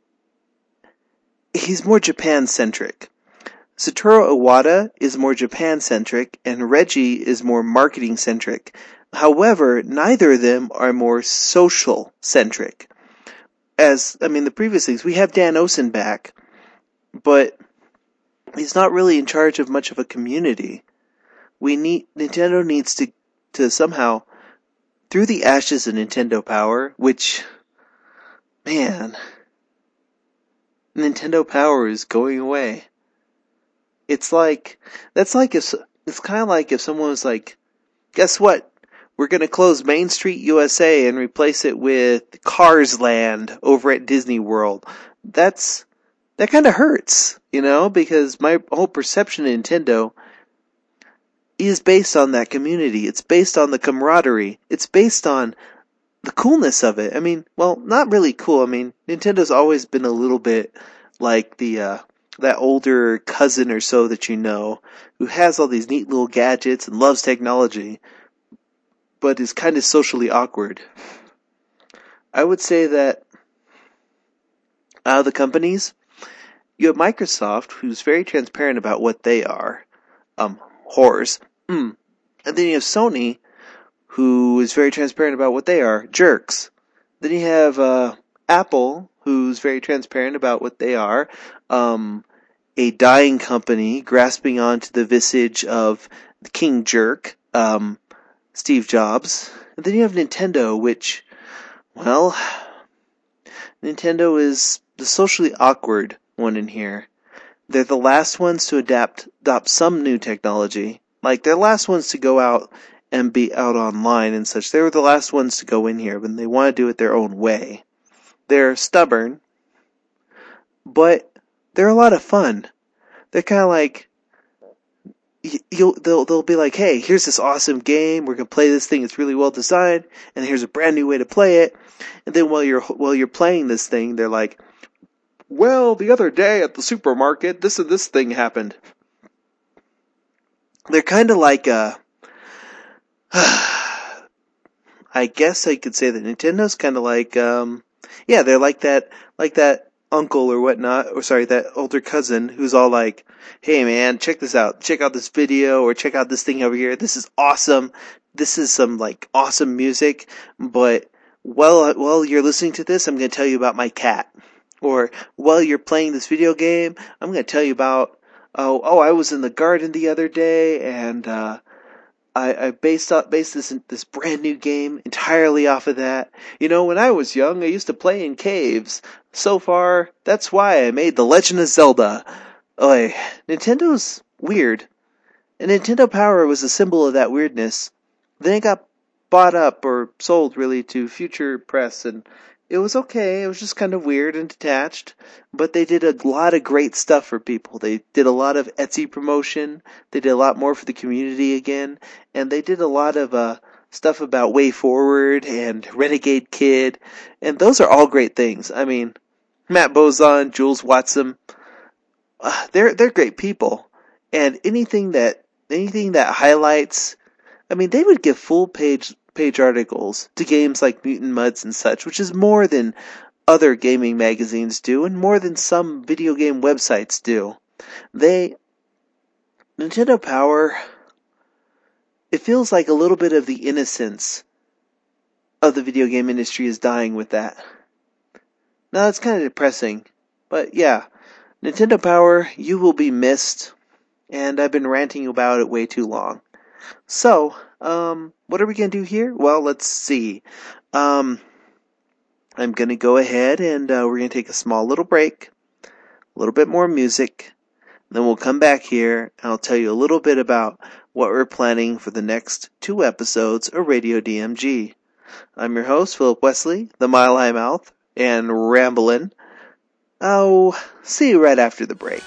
he's more Japan-centric. Satoru Iwata is more Japan-centric, and Reggie is more marketing-centric. However, neither of them are more social-centric. As, I mean, the previous things, we have Dan Osen back, but he's not really in charge of much of a community. We need, Nintendo needs to to somehow, through the ashes of Nintendo Power, which, man, Nintendo Power is going away. It's like, that's like if, it's kind of like if someone was like, guess what? We're going to close Main Street U S A and replace it with Cars Land over at Disney World. That's, that kind of hurts, you know, because my whole perception of Nintendo is based on that community. It's based on the camaraderie. It's based on the coolness of it. I mean, well, not really cool. I mean, Nintendo's always been a little bit like the, uh, that older cousin or so that you know, who has all these neat little gadgets and loves technology, but is kind of socially awkward. I would say that out of the companies, you have Microsoft, who's very transparent about what they are. Um, whores. Mm. And then you have Sony, who is very transparent about what they are. Jerks. Then you have, uh, Apple, who's very transparent about what they are. Um, a dying company grasping onto the visage of the King Jerk, um, Steve Jobs. And then you have Nintendo, which, well, Nintendo is the socially awkward one in here. They're the last ones to adapt, adopt some new technology. Like, they're the last ones to go out and be out online and such. They were the last ones to go in here, but they want to do it their own way. They're stubborn, but they're a lot of fun. They're kind of like, you'll, they'll, they'll be like, hey, here's this awesome game, we're gonna play this thing, it's really well designed, and here's a brand new way to play it. And then while you're, while you're playing this thing, they're like, well, the other day at the supermarket, this and this thing happened. They're kind of like, uh, I guess I could say that Nintendo's kind of like, um, yeah, they're like that, like that uncle or whatnot, or sorry, that older cousin who's all like, hey man, check this out, check out this video, or check out this thing over here, this is awesome, this is some like awesome music, but while, while you're listening to this, I'm going to tell you about my cat. Or while you're playing this video game, I'm going to tell you about, oh, oh, I was in the garden the other day, and uh, I, I based up, based this this brand new game entirely off of that. You know, when I was young, I used to play in caves. So far, that's why I made The Legend of Zelda. Oy, Nintendo's weird, and Nintendo Power was a symbol of that weirdness. Then it got bought up or sold really to Future Press, and it was okay. It was just kind of weird and detached, but they did a lot of great stuff for people. They did a lot of Etsy promotion. They did a lot more for the community again, and they did a lot of uh, stuff about Way Forward and Renegade Kid, and those are all great things. I mean, Matt Bozon, Jules Watson, uh, they're they're great people, and anything that anything that highlights, I mean, they would give full page. page articles to games like Mutant Mudds and such, which is more than other gaming magazines do, and more than some video game websites do. They, Nintendo Power, it feels like a little bit of the innocence of the video game industry is dying with that. Now, that's kind of depressing, but yeah, Nintendo Power, you will be missed, and I've been ranting about it way too long. So, um, what are we going to do here? Well, let's see. Um, I'm going to go ahead and uh, we're going to take a small little break, a little bit more music, then we'll come back here and I'll tell you a little bit about what we're planning for the next two episodes of Radio D M G. I'm your host, Philip Wesley, the Mile High Mouth, and Ramblin'. I'll see you right after the break.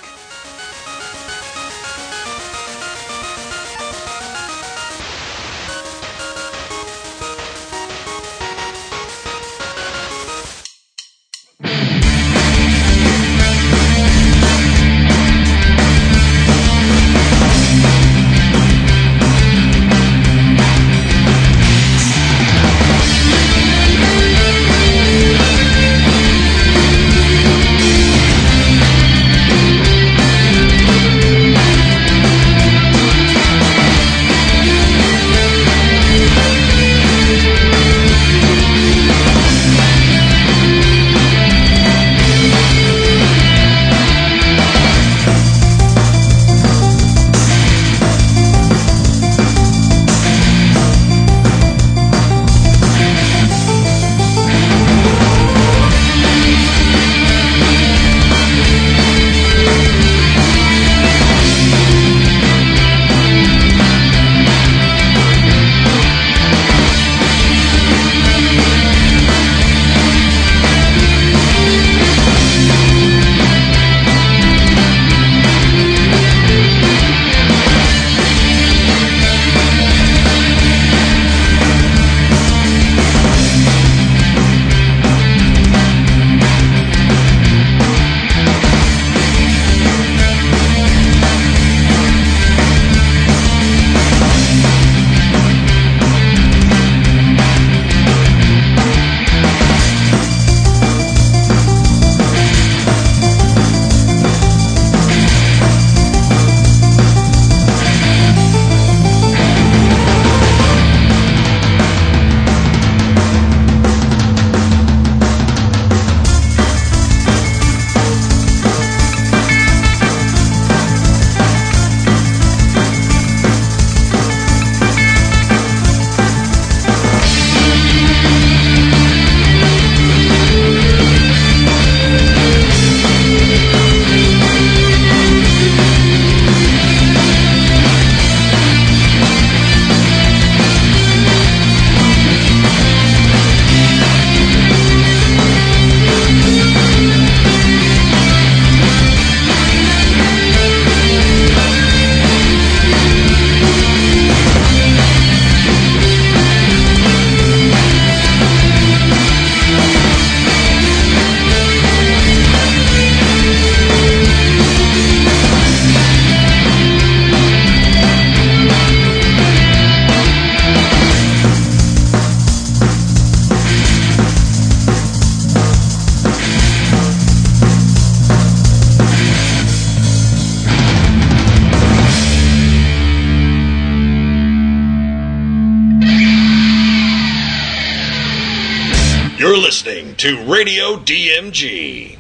listening to Radio D M G.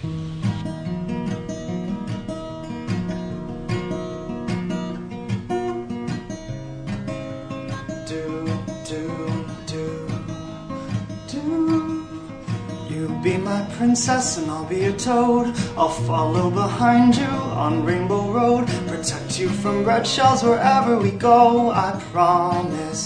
Be my princess and I'll be your toad. I'll follow behind you on Rainbow Road, protect you from red shells wherever we go, I promise.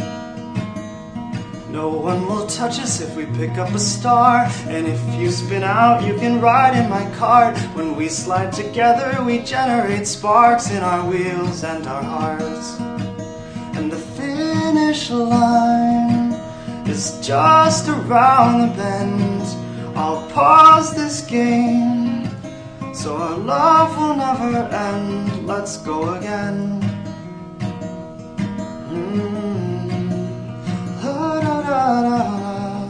No one will touch us if we pick up a star, and if you spin out you can ride in my cart. When we slide together we generate sparks in our wheels and our hearts. And the finish line is just around the bend. I'll pause this game so our love will never end. Let's go again. Mm. Da, da, da, da.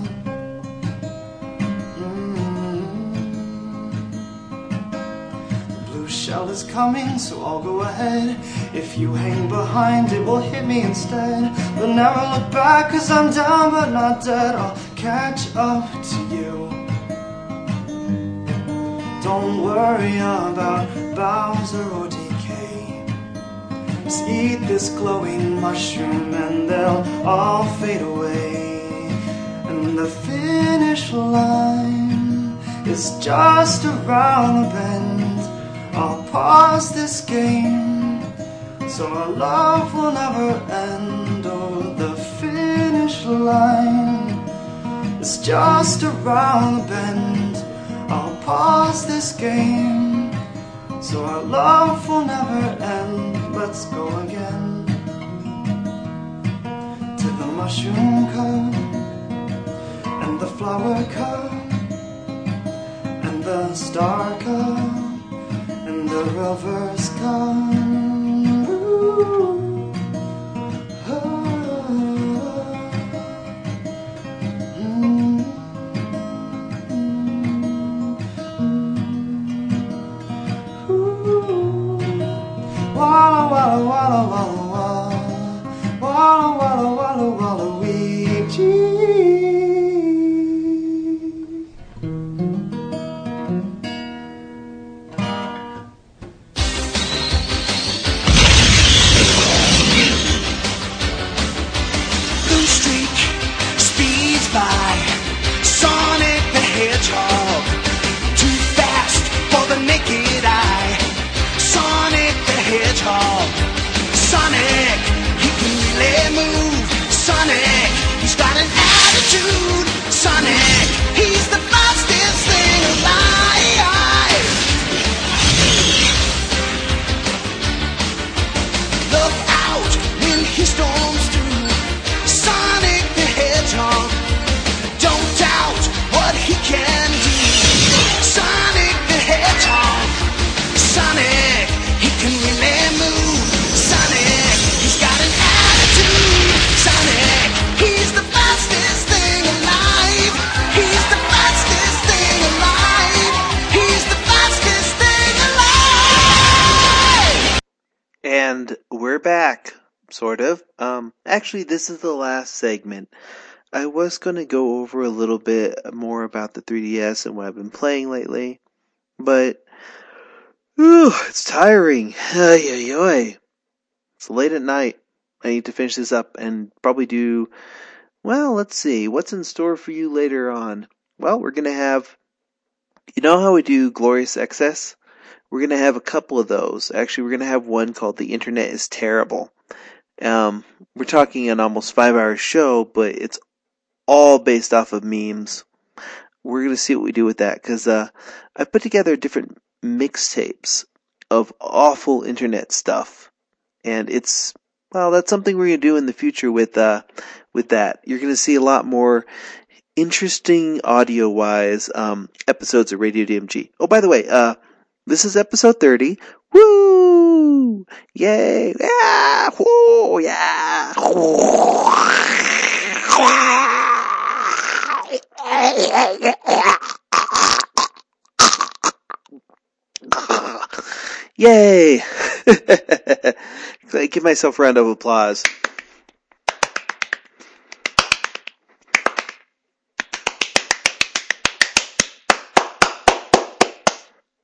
Mm. The blue shell is coming, so I'll go ahead. If you hang behind, it will hit me instead. We'll never look back, cause I'm down but not dead. I'll catch up to you. Don't worry about Bowser or D K. Just eat this glowing mushroom and they'll all fade away. And the finish line is just around the bend. I'll pause this game so our love will never end. Oh, the finish line is just around the bend. I'll pause this game so our love will never end. Let's go again. To the mushroom cup and the flower cup and the star cup and the reverse cup. Ooh. Oh. Mm. Walla walla walla walla walla walla walla walla walla Luigi. Blue streak speeds by, Sonic the Hedgehog, too fast for the naked eye. Sonic the Hedgehog, Sonic, he can really move. Sonic, he's got an attitude. Sonic, he's the fastest thing alive. Look out when he storms through. Sonic the Hedgehog, don't doubt what he can do. Sonic the Hedgehog, Sonic, he can really move. Sonic, he's got an attitude. Sonic, he's the fastest thing alive. He's the fastest thing alive. He's the fastest thing alive. And we're back, sort of. Um, actually, this is the last segment. I was going to go over a little bit more about the three D S and what I've been playing lately, but whew, it's tiring. Ay, ay, ay. It's late at night. I need to finish this up and probably do, well, let's see. What's in store for you later on? Well, we're going to have, you know how we do Glorious Excess? We're going to have a couple of those. Actually, we're going to have one called The Internet is Terrible. Um, we're talking an almost five-hour show, but it's all based off of memes. We're going to see what we do with that, because uh, I put together different mixtapes of awful internet stuff, and it's, well, that's something we're going to do in the future with uh, with that. You're going to see a lot more interesting audio-wise um, episodes of Radio D M G. Oh, by the way, uh, this is episode thirty. Woo! Yay! Yeah! Woo! Yeah! Yay! Give myself a round of applause.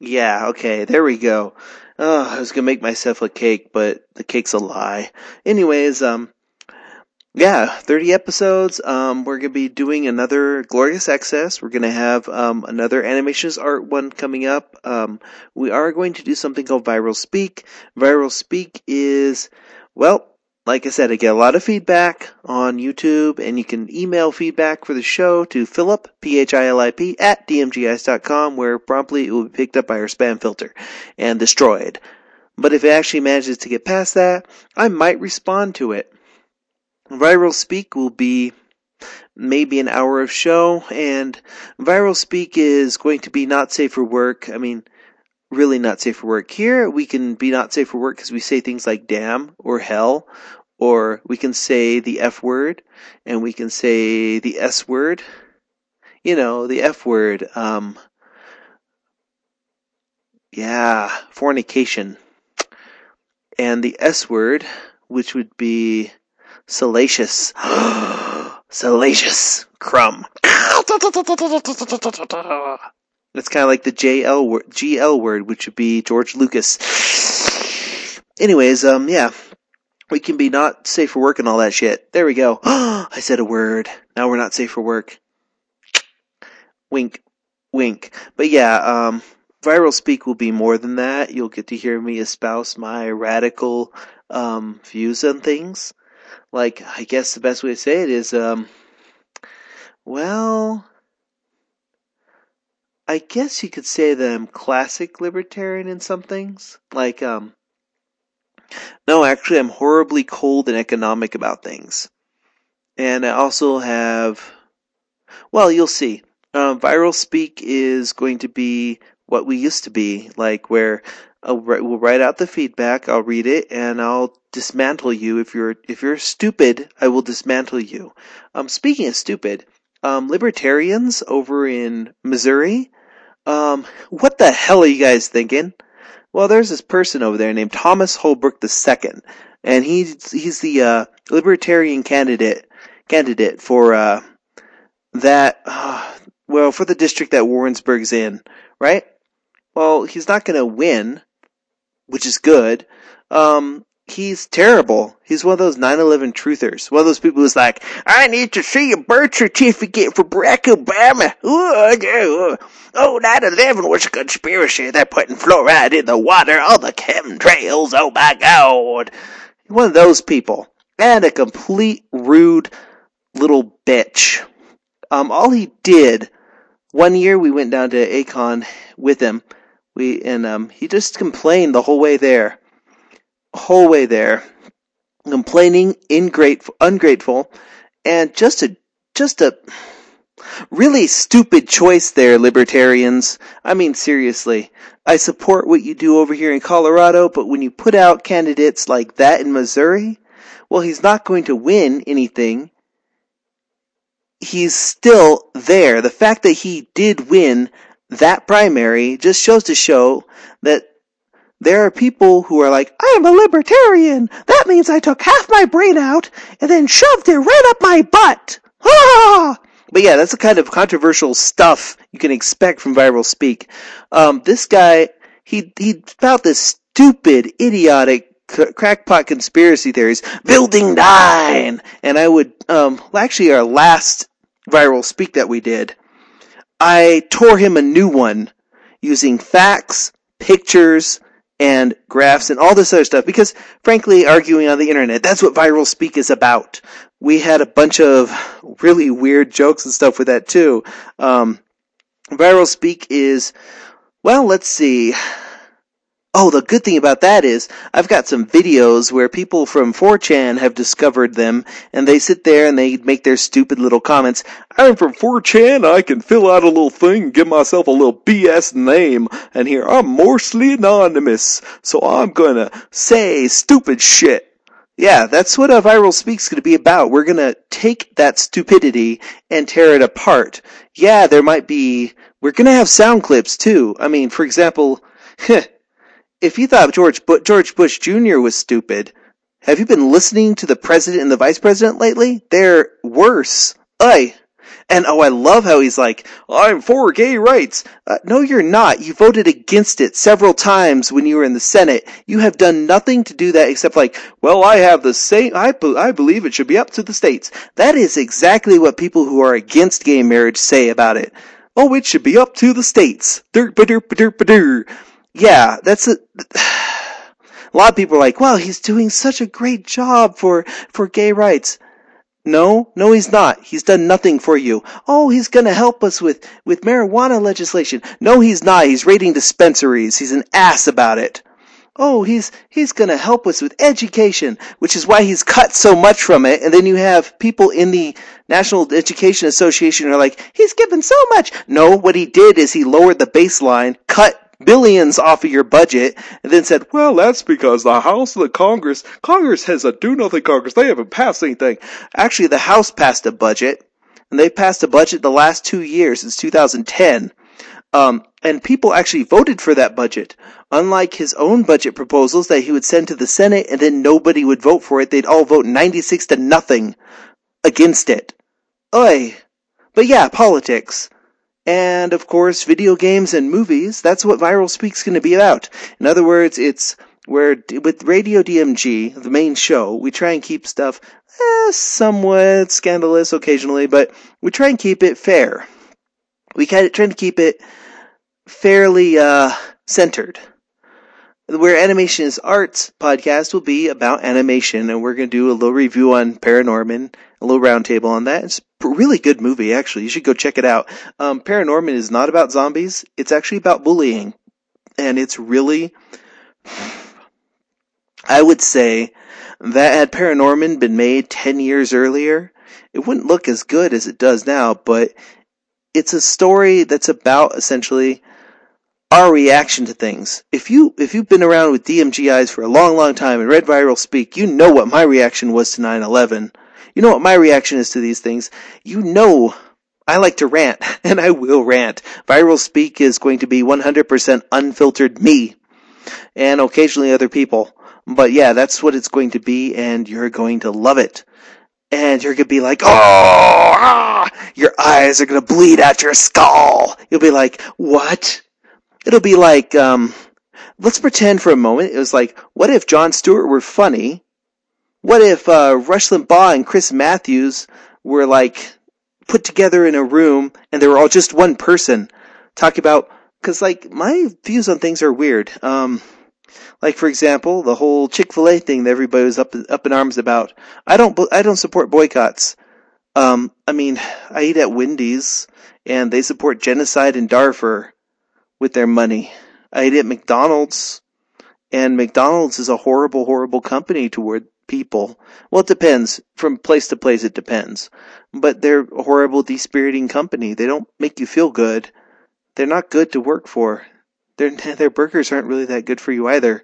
Yeah, okay, there we go. Oh, I was gonna make myself a cake, but the cake's a lie. Anyways, um, yeah, thirty episodes. Um, we're gonna be doing another Glorious Excess. We're gonna have, um, another Animations Art one coming up. Um, we are going to do something called Viral Speak. Viral Speak is, well, like I said, I get a lot of feedback on YouTube, and you can email feedback for the show to Philip, P H I L I P, at D M G ice dot com, where promptly it will be picked up by our spam filter and destroyed. But if it actually manages to get past that, I might respond to it. Viral Speak will be maybe an hour of show, and Viral Speak is going to be not safe for work. I mean, really not safe for work. Here, we can be not safe for work because we say things like damn or hell, or we can say the F word, and we can say the S word. You know, the F word, um, yeah, fornication. And the S word, which would be salacious. Salacious. Crumb. It's kind of like the J L word, G L word, which would be George Lucas. Anyways, um, yeah. We can be not safe for work and all that shit. There we go. I said a word. Now we're not safe for work. Wink. Wink. But yeah, um, Viral Speak will be more than that. You'll get to hear me espouse my radical, um, views on things. Like, I guess the best way to say it is, um, well, I guess you could say that I'm classic libertarian in some things. Like, um, no, actually, I'm horribly cold and economic about things. And I also have, well, you'll see. Um, Viral Speak is going to be what we used to be, like where I'll, we'll write out the feedback, I'll read it, and I'll dismantle you. If you're if you're stupid, I will dismantle you. Um, speaking of stupid, um, libertarians over in Missouri, um, what the hell are you guys thinking? Well, there's this person over there named Thomas Holbrook the Second, and he's he's the uh, libertarian candidate candidate for uh, that uh, well for the district that Warrensburg's in, right? Well, he's not going to win, which is good. Um, he's terrible. He's one of those nine eleven truthers. One of those people who's like, I need to see a birth certificate for Barack Obama. Ooh, oh, nine eleven was a conspiracy. They're putting fluoride in the water. All the chemtrails. Oh, my God. One of those people. And a complete rude little bitch. Um, all he did, one year we went down to A-Con with him. We, and, um, he just complained the whole way there. Whole way there. Complaining, ingrateful, ungrateful, and just a, just a really stupid choice there, libertarians. I mean, seriously. I support what you do over here in Colorado, but when you put out candidates like that in Missouri, well, he's not going to win anything. He's still there. The fact that he did win that primary just shows to show that there are people who are like, I am a libertarian. That means I took half my brain out and then shoved it right up my butt. Ah! But yeah, that's the kind of controversial stuff you can expect from Viral Speak. Um, this guy, he, he about this stupid, idiotic, c- crackpot conspiracy theories, building nine. And I would, um, actually our last Viral Speak that we did, I tore him a new one using facts, pictures, and graphs and all this other stuff because, frankly, arguing on the internet, that's what Viral Speak is about. We had a bunch of really weird jokes and stuff with that, too. Um, Viral Speak is, well, let's see. Oh, the good thing about that is I've got some videos where people from four chan have discovered them, and they sit there and they make their stupid little comments. I'm from four chan, I can fill out a little thing and give myself a little B S name, and here I'm Morsley Anonymous, so I'm gonna say stupid shit. Yeah, that's what a Viral Speak's gonna be about. We're gonna take that stupidity and tear it apart. Yeah, there might be, we're gonna have sound clips too. I mean, for example, if you thought George Bu- George Bush Junior was stupid, have you been listening to the president and the vice president lately? They're worse. Oy. And oh, I love how he's like, I'm for gay rights. Uh, no, you're not. You voted against it several times when you were in the Senate. You have done nothing to do that except like, well, I have the same, I, I believe it should be up to the states. That is exactly what people who are against gay marriage say about it. Oh, it should be up to the states. Dur-ba-dur-ba-dur-ba-dur. Yeah, that's a... A lot of people are like, well, he's doing such a great job for, for gay rights. No, no he's not. He's done nothing for you. Oh, he's gonna help us with, with marijuana legislation. No, he's not. He's raiding dispensaries. He's an ass about it. Oh, he's, he's gonna help us with education, which is why he's cut so much from it. And then you have people in the National Education Association who are like, he's given so much. No, what he did is he lowered the baseline, cut billions off of your budget, and then said, well, that's because the House and the Congress, Congress has a do-nothing Congress. They haven't passed anything. Actually, the House passed a budget, and they've passed a budget the last two years, since two thousand ten. Um, and people actually voted for that budget. Unlike his own budget proposals that he would send to the Senate, and then nobody would vote for it. They'd all vote ninety-six to nothing against it. Oy. But yeah, politics. And, of course, video games and movies, that's what Viral Speak's going to be about. In other words, it's where, with Radio D M G, the main show, we try and keep stuff eh, somewhat scandalous occasionally, but we try and keep it fair. We kind of try to keep it fairly uh, centered. Where Animation is Arts podcast will be about animation, and we're going to do a little review on Paranorman, a little roundtable on that. It's a really good movie, actually. You should go check it out. Um, Paranorman is not about zombies. It's actually about bullying. And it's really, I would say that had Paranorman been made ten years earlier, it wouldn't look as good as it does now, but it's a story that's about, essentially, our reaction to things. If you, if you've been around with D M G Is for a long, long time and read Viral Speak, you know what my reaction was to nine eleven. You know what my reaction is to these things. You know I like to rant, and I will rant. Viral Speak is going to be one hundred percent unfiltered me, and occasionally other people. But yeah, that's what it's going to be, and you're going to love it. And you're going to be like, oh, ah! Your eyes are going to bleed out your skull. You'll be like, what? It'll be like, um, let's pretend for a moment, it was like, what if Jon Stewart were funny? What if, uh, Rush Limbaugh and Chris Matthews were, like, put together in a room, and they were all just one person, talking about, cause, like, my views on things are weird. Um, like, for example, the whole Chick-fil-A thing that everybody was up, up in arms about. I don't, I don't support boycotts. Um, I mean, I eat at Wendy's, and they support genocide in Darfur with their money. I eat at McDonald's, and McDonald's is a horrible, horrible company toward people. Well, it depends. From place to place, it depends. But they're a horrible, dispiriting company. They don't make you feel good. They're not good to work for. Their their burgers aren't really that good for you either.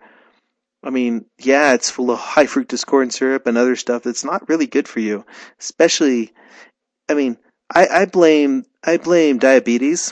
I mean, yeah, it's full of high fructose corn syrup and other stuff that's not really good for you. Especially, I mean, I, I blame I blame diabetes.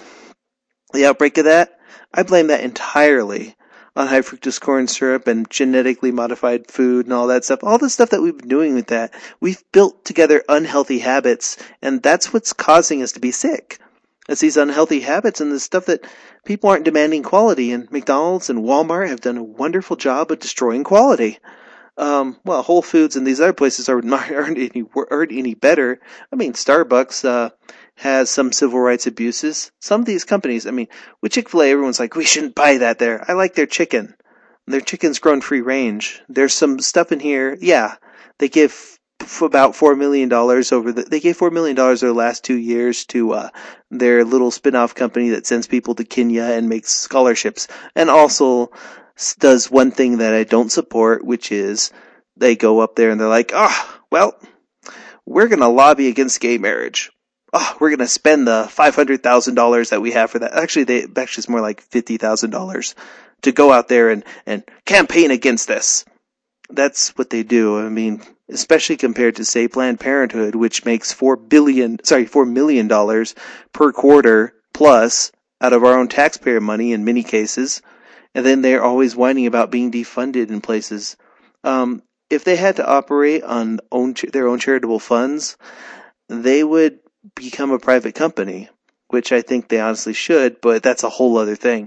The outbreak of that, I blame that entirely on high fructose corn syrup and genetically modified food and all that stuff. All the stuff that we've been doing with that. We've built together unhealthy habits, and that's what's causing us to be sick. It's these unhealthy habits and the stuff that people aren't demanding quality, and McDonald's and Walmart have done a wonderful job of destroying quality. Um, well, Whole Foods and these other places are not, aren't any, aren't any better. I mean, Starbucks, uh, has some civil rights abuses. Some of these companies, I mean, with Chick-fil-A, everyone's like, we shouldn't buy that there. I like their chicken. Their chicken's grown free range. There's some stuff in here, yeah, they give f- about four million dollars over the, they gave four million dollars over the last two years to, uh, their little spin-off company that sends people to Kenya and makes scholarships. And also does one thing that I don't support, which is they go up there and they're like, oh, well, we're gonna lobby against gay marriage. Oh, we're going to spend the five hundred thousand dollars that we have for that. Actually, they, actually it's more like fifty thousand dollars to go out there and, and campaign against this. That's what they do. I mean, especially compared to, say, Planned Parenthood, which makes four billion, sorry, four million dollars per quarter plus out of our own taxpayer money in many cases. And then they're always whining about being defunded in places. Um, if they had to operate on own, their own charitable funds, they would become a private company, which I think they honestly should, but that's a whole other thing.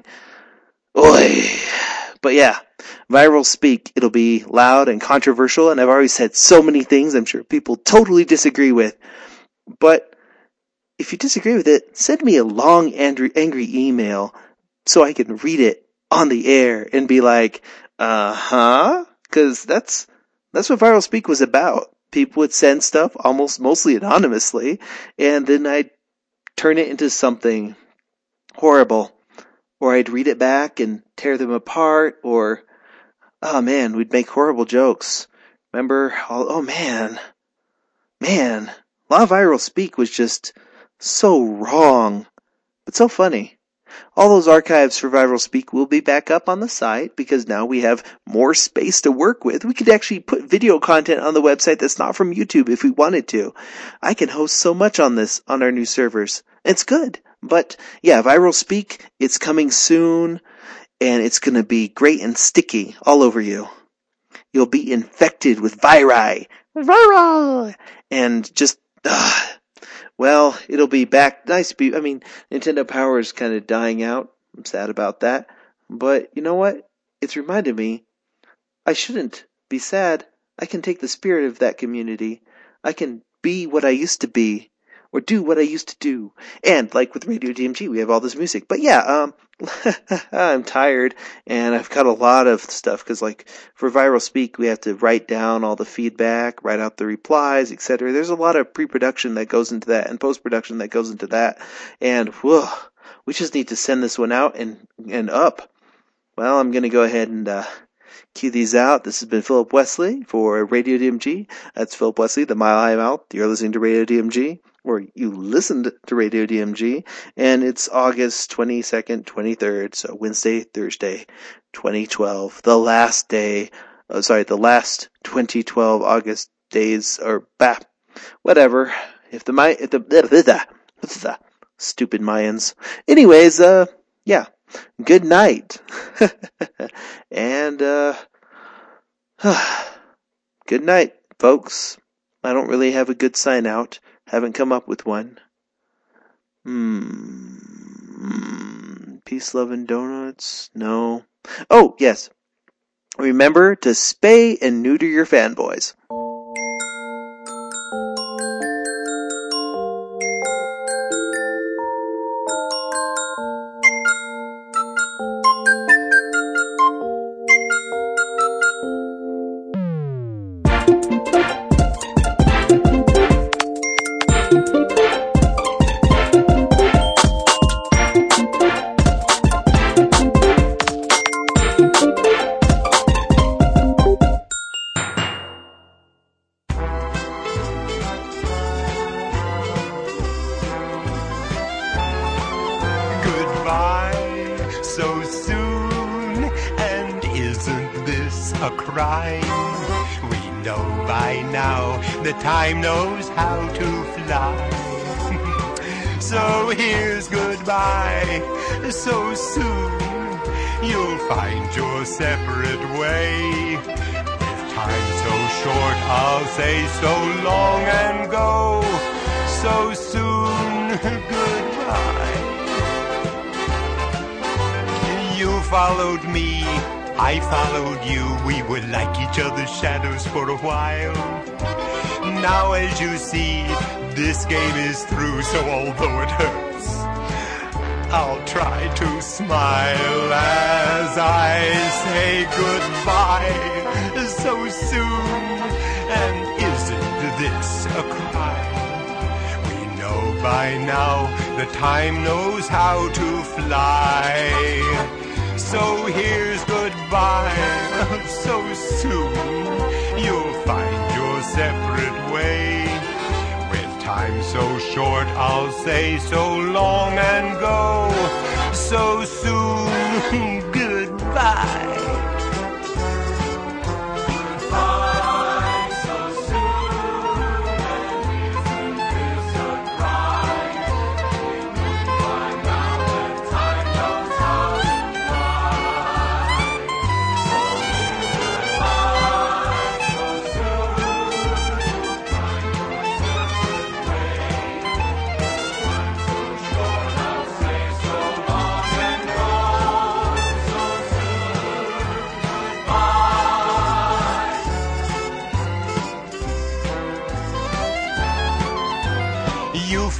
Oy. But yeah, Viral Speak, it'll be loud and controversial, and I've already said so many things I'm sure people totally disagree with. But if you disagree with it, send me a long angry, angry email so I can read it on the air and be like, uh-huh? Because that's, that's what Viral Speak was about. People would send stuff almost mostly anonymously, and then I'd turn it into something horrible. Or I'd read it back and tear them apart, or, oh man, we'd make horrible jokes. Remember, all, oh man, man, a lot of Viral Speak was just so wrong, but so funny. All those archives for Viral Speak will be back up on the site because now we have more space to work with. We could actually put video content on the website that's not from YouTube if we wanted to. I can host so much on this, on our new servers. It's good. But yeah, Viral Speak, it's coming soon, and it's going to be great and sticky all over you. You'll be infected with viri. Viral! And just, uh, well, it'll be back. Nice. Be, I mean, Nintendo Power is kind of dying out. I'm sad about that. But you know what? It's reminded me, I shouldn't be sad. I can take the spirit of that community. I can be what I used to be. Or do what I used to do. And, like with Radio D M G, we have all this music. But yeah, um, I'm tired, and I've got a lot of stuff, because, like, for Viral Speak, we have to write down all the feedback, write out the replies, et cetera. There's a lot of pre-production that goes into that, and post-production that goes into that. And, whoa, we just need to send this one out and, and up. Well, I'm gonna go ahead and, uh, cue these out. This has been Philip Wesley for Radio D M G. That's Philip Wesley, the Mile High Mouth. You're listening to Radio D M G, or you listened to Radio D M G, and it's August twenty-second, twenty-third, so Wednesday, Thursday, twenty twelve, the last day, oh, sorry, the last twenty twelve August days, or bah, whatever. If the my, if the, blah, blah, blah, blah, stupid Mayans. Anyways, uh, yeah. Good night. and, uh, good night, folks. I don't really have a good sign out. Haven't come up with one. Hmm. Peace, love, and donuts? No. Oh, yes. Remember to spay and neuter your fanboys. Time knows how to fly. So here's goodbye. So soon you'll find your separate way. With time so short, I'll say so long and go. So soon, goodbye. You followed me, I followed you. We were like each other's shadows for a while. Now as you see, this game is through, so although it hurts, I'll try to smile as I say goodbye so soon. And isn't this a crime? We know by now the time knows how to fly. So here's goodbye so soon. You'll find your separate way. With time so short, I'll say so long and go. So soon, goodbye.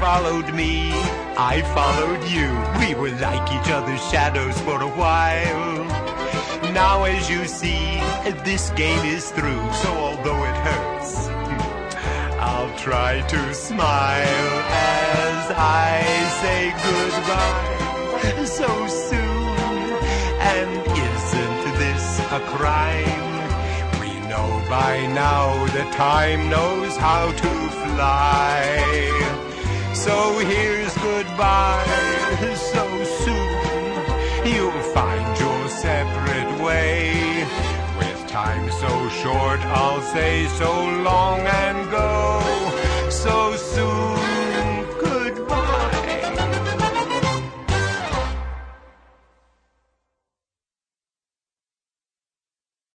followed me, I followed you. We were like each other's shadows for a while. Now as you see, this game is through, so although it hurts, I'll try to smile as I say goodbye so soon. And isn't this a crime? We know by now that time knows how to fly. So here's goodbye so soon. You'll find your separate way. With time so short, I'll say so long and